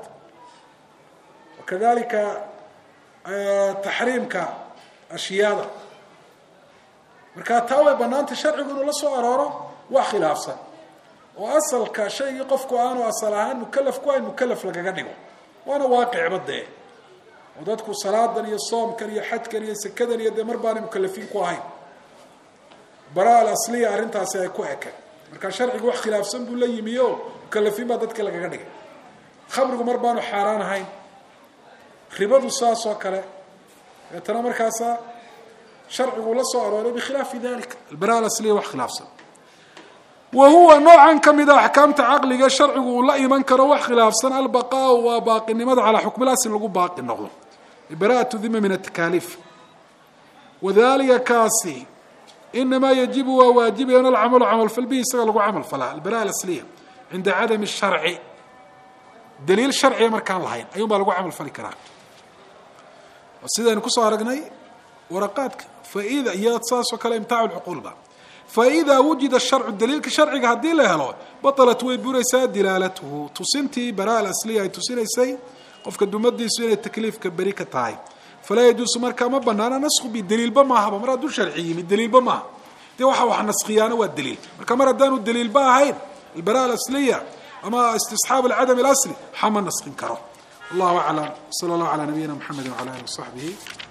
وكذلك تحريمك أشياء marka taaway banaanta sharcigu la soo arooro waa khilaafsan oo asalka shay qofku aanu asalahan mukallaf ku ay mukallaf lagaga dhigo waana waaqic badee oo dadku salaadan iyo soomkan iyo xajkan iyo sakadan iyo marbaana mukallafin ku ahayn baraal asliya arintaas ay ku eka marka sharcigu wax khilaafsan buu la yimiyo mukallafin ba dadka lagaga dhigay khamrigu marbaana xaraan ahayn ribadu saasoo kale tana markaasa شرع ولا صار بخلاف ذلك البراءة الأصلية وخلاف صار وهو نوعا كمida أحكاamta caqliga sharcigu uu la iman karo wax khilaafsan albaqاء waa baaqinimada calى xukm اlasl lagu baaqi noqdo براءة الذمة من التكاليف وذلك kaasi إنما يجب waa waaجibaya n الcمل cمل fal bه isaga lagu cمل falaa البراءة الأصلية عinda عadم الشharci dliil شharciga markaan lahayn ayuun baa lagu cمل fali karaa sidaynu kusoo aragnay waraqaadka فإda iyo saasoo kale imtaac الcquulba فإda wujida الشharcu dliilka sharciga hadii la helo baطلت way buraysaa dilaalatuhu tusintii براءة الأصلية ay tusinaysay qofka dumadiisu inay takliifka beri ka tahay falaa yajuusu markaa ma banaana nasku bidaliilba maahaba mar hadduu sharci yimid daliilba maaha dee waxa wax naskiyaana waa daliil marka mar haddaanu daliilba ahayn albara'a alasliya ama istisxaab alcadam alasli xama naskin karo wallahu aclam sala allahu calaa nabiyina muxamedi wacala alihi wasaxbihi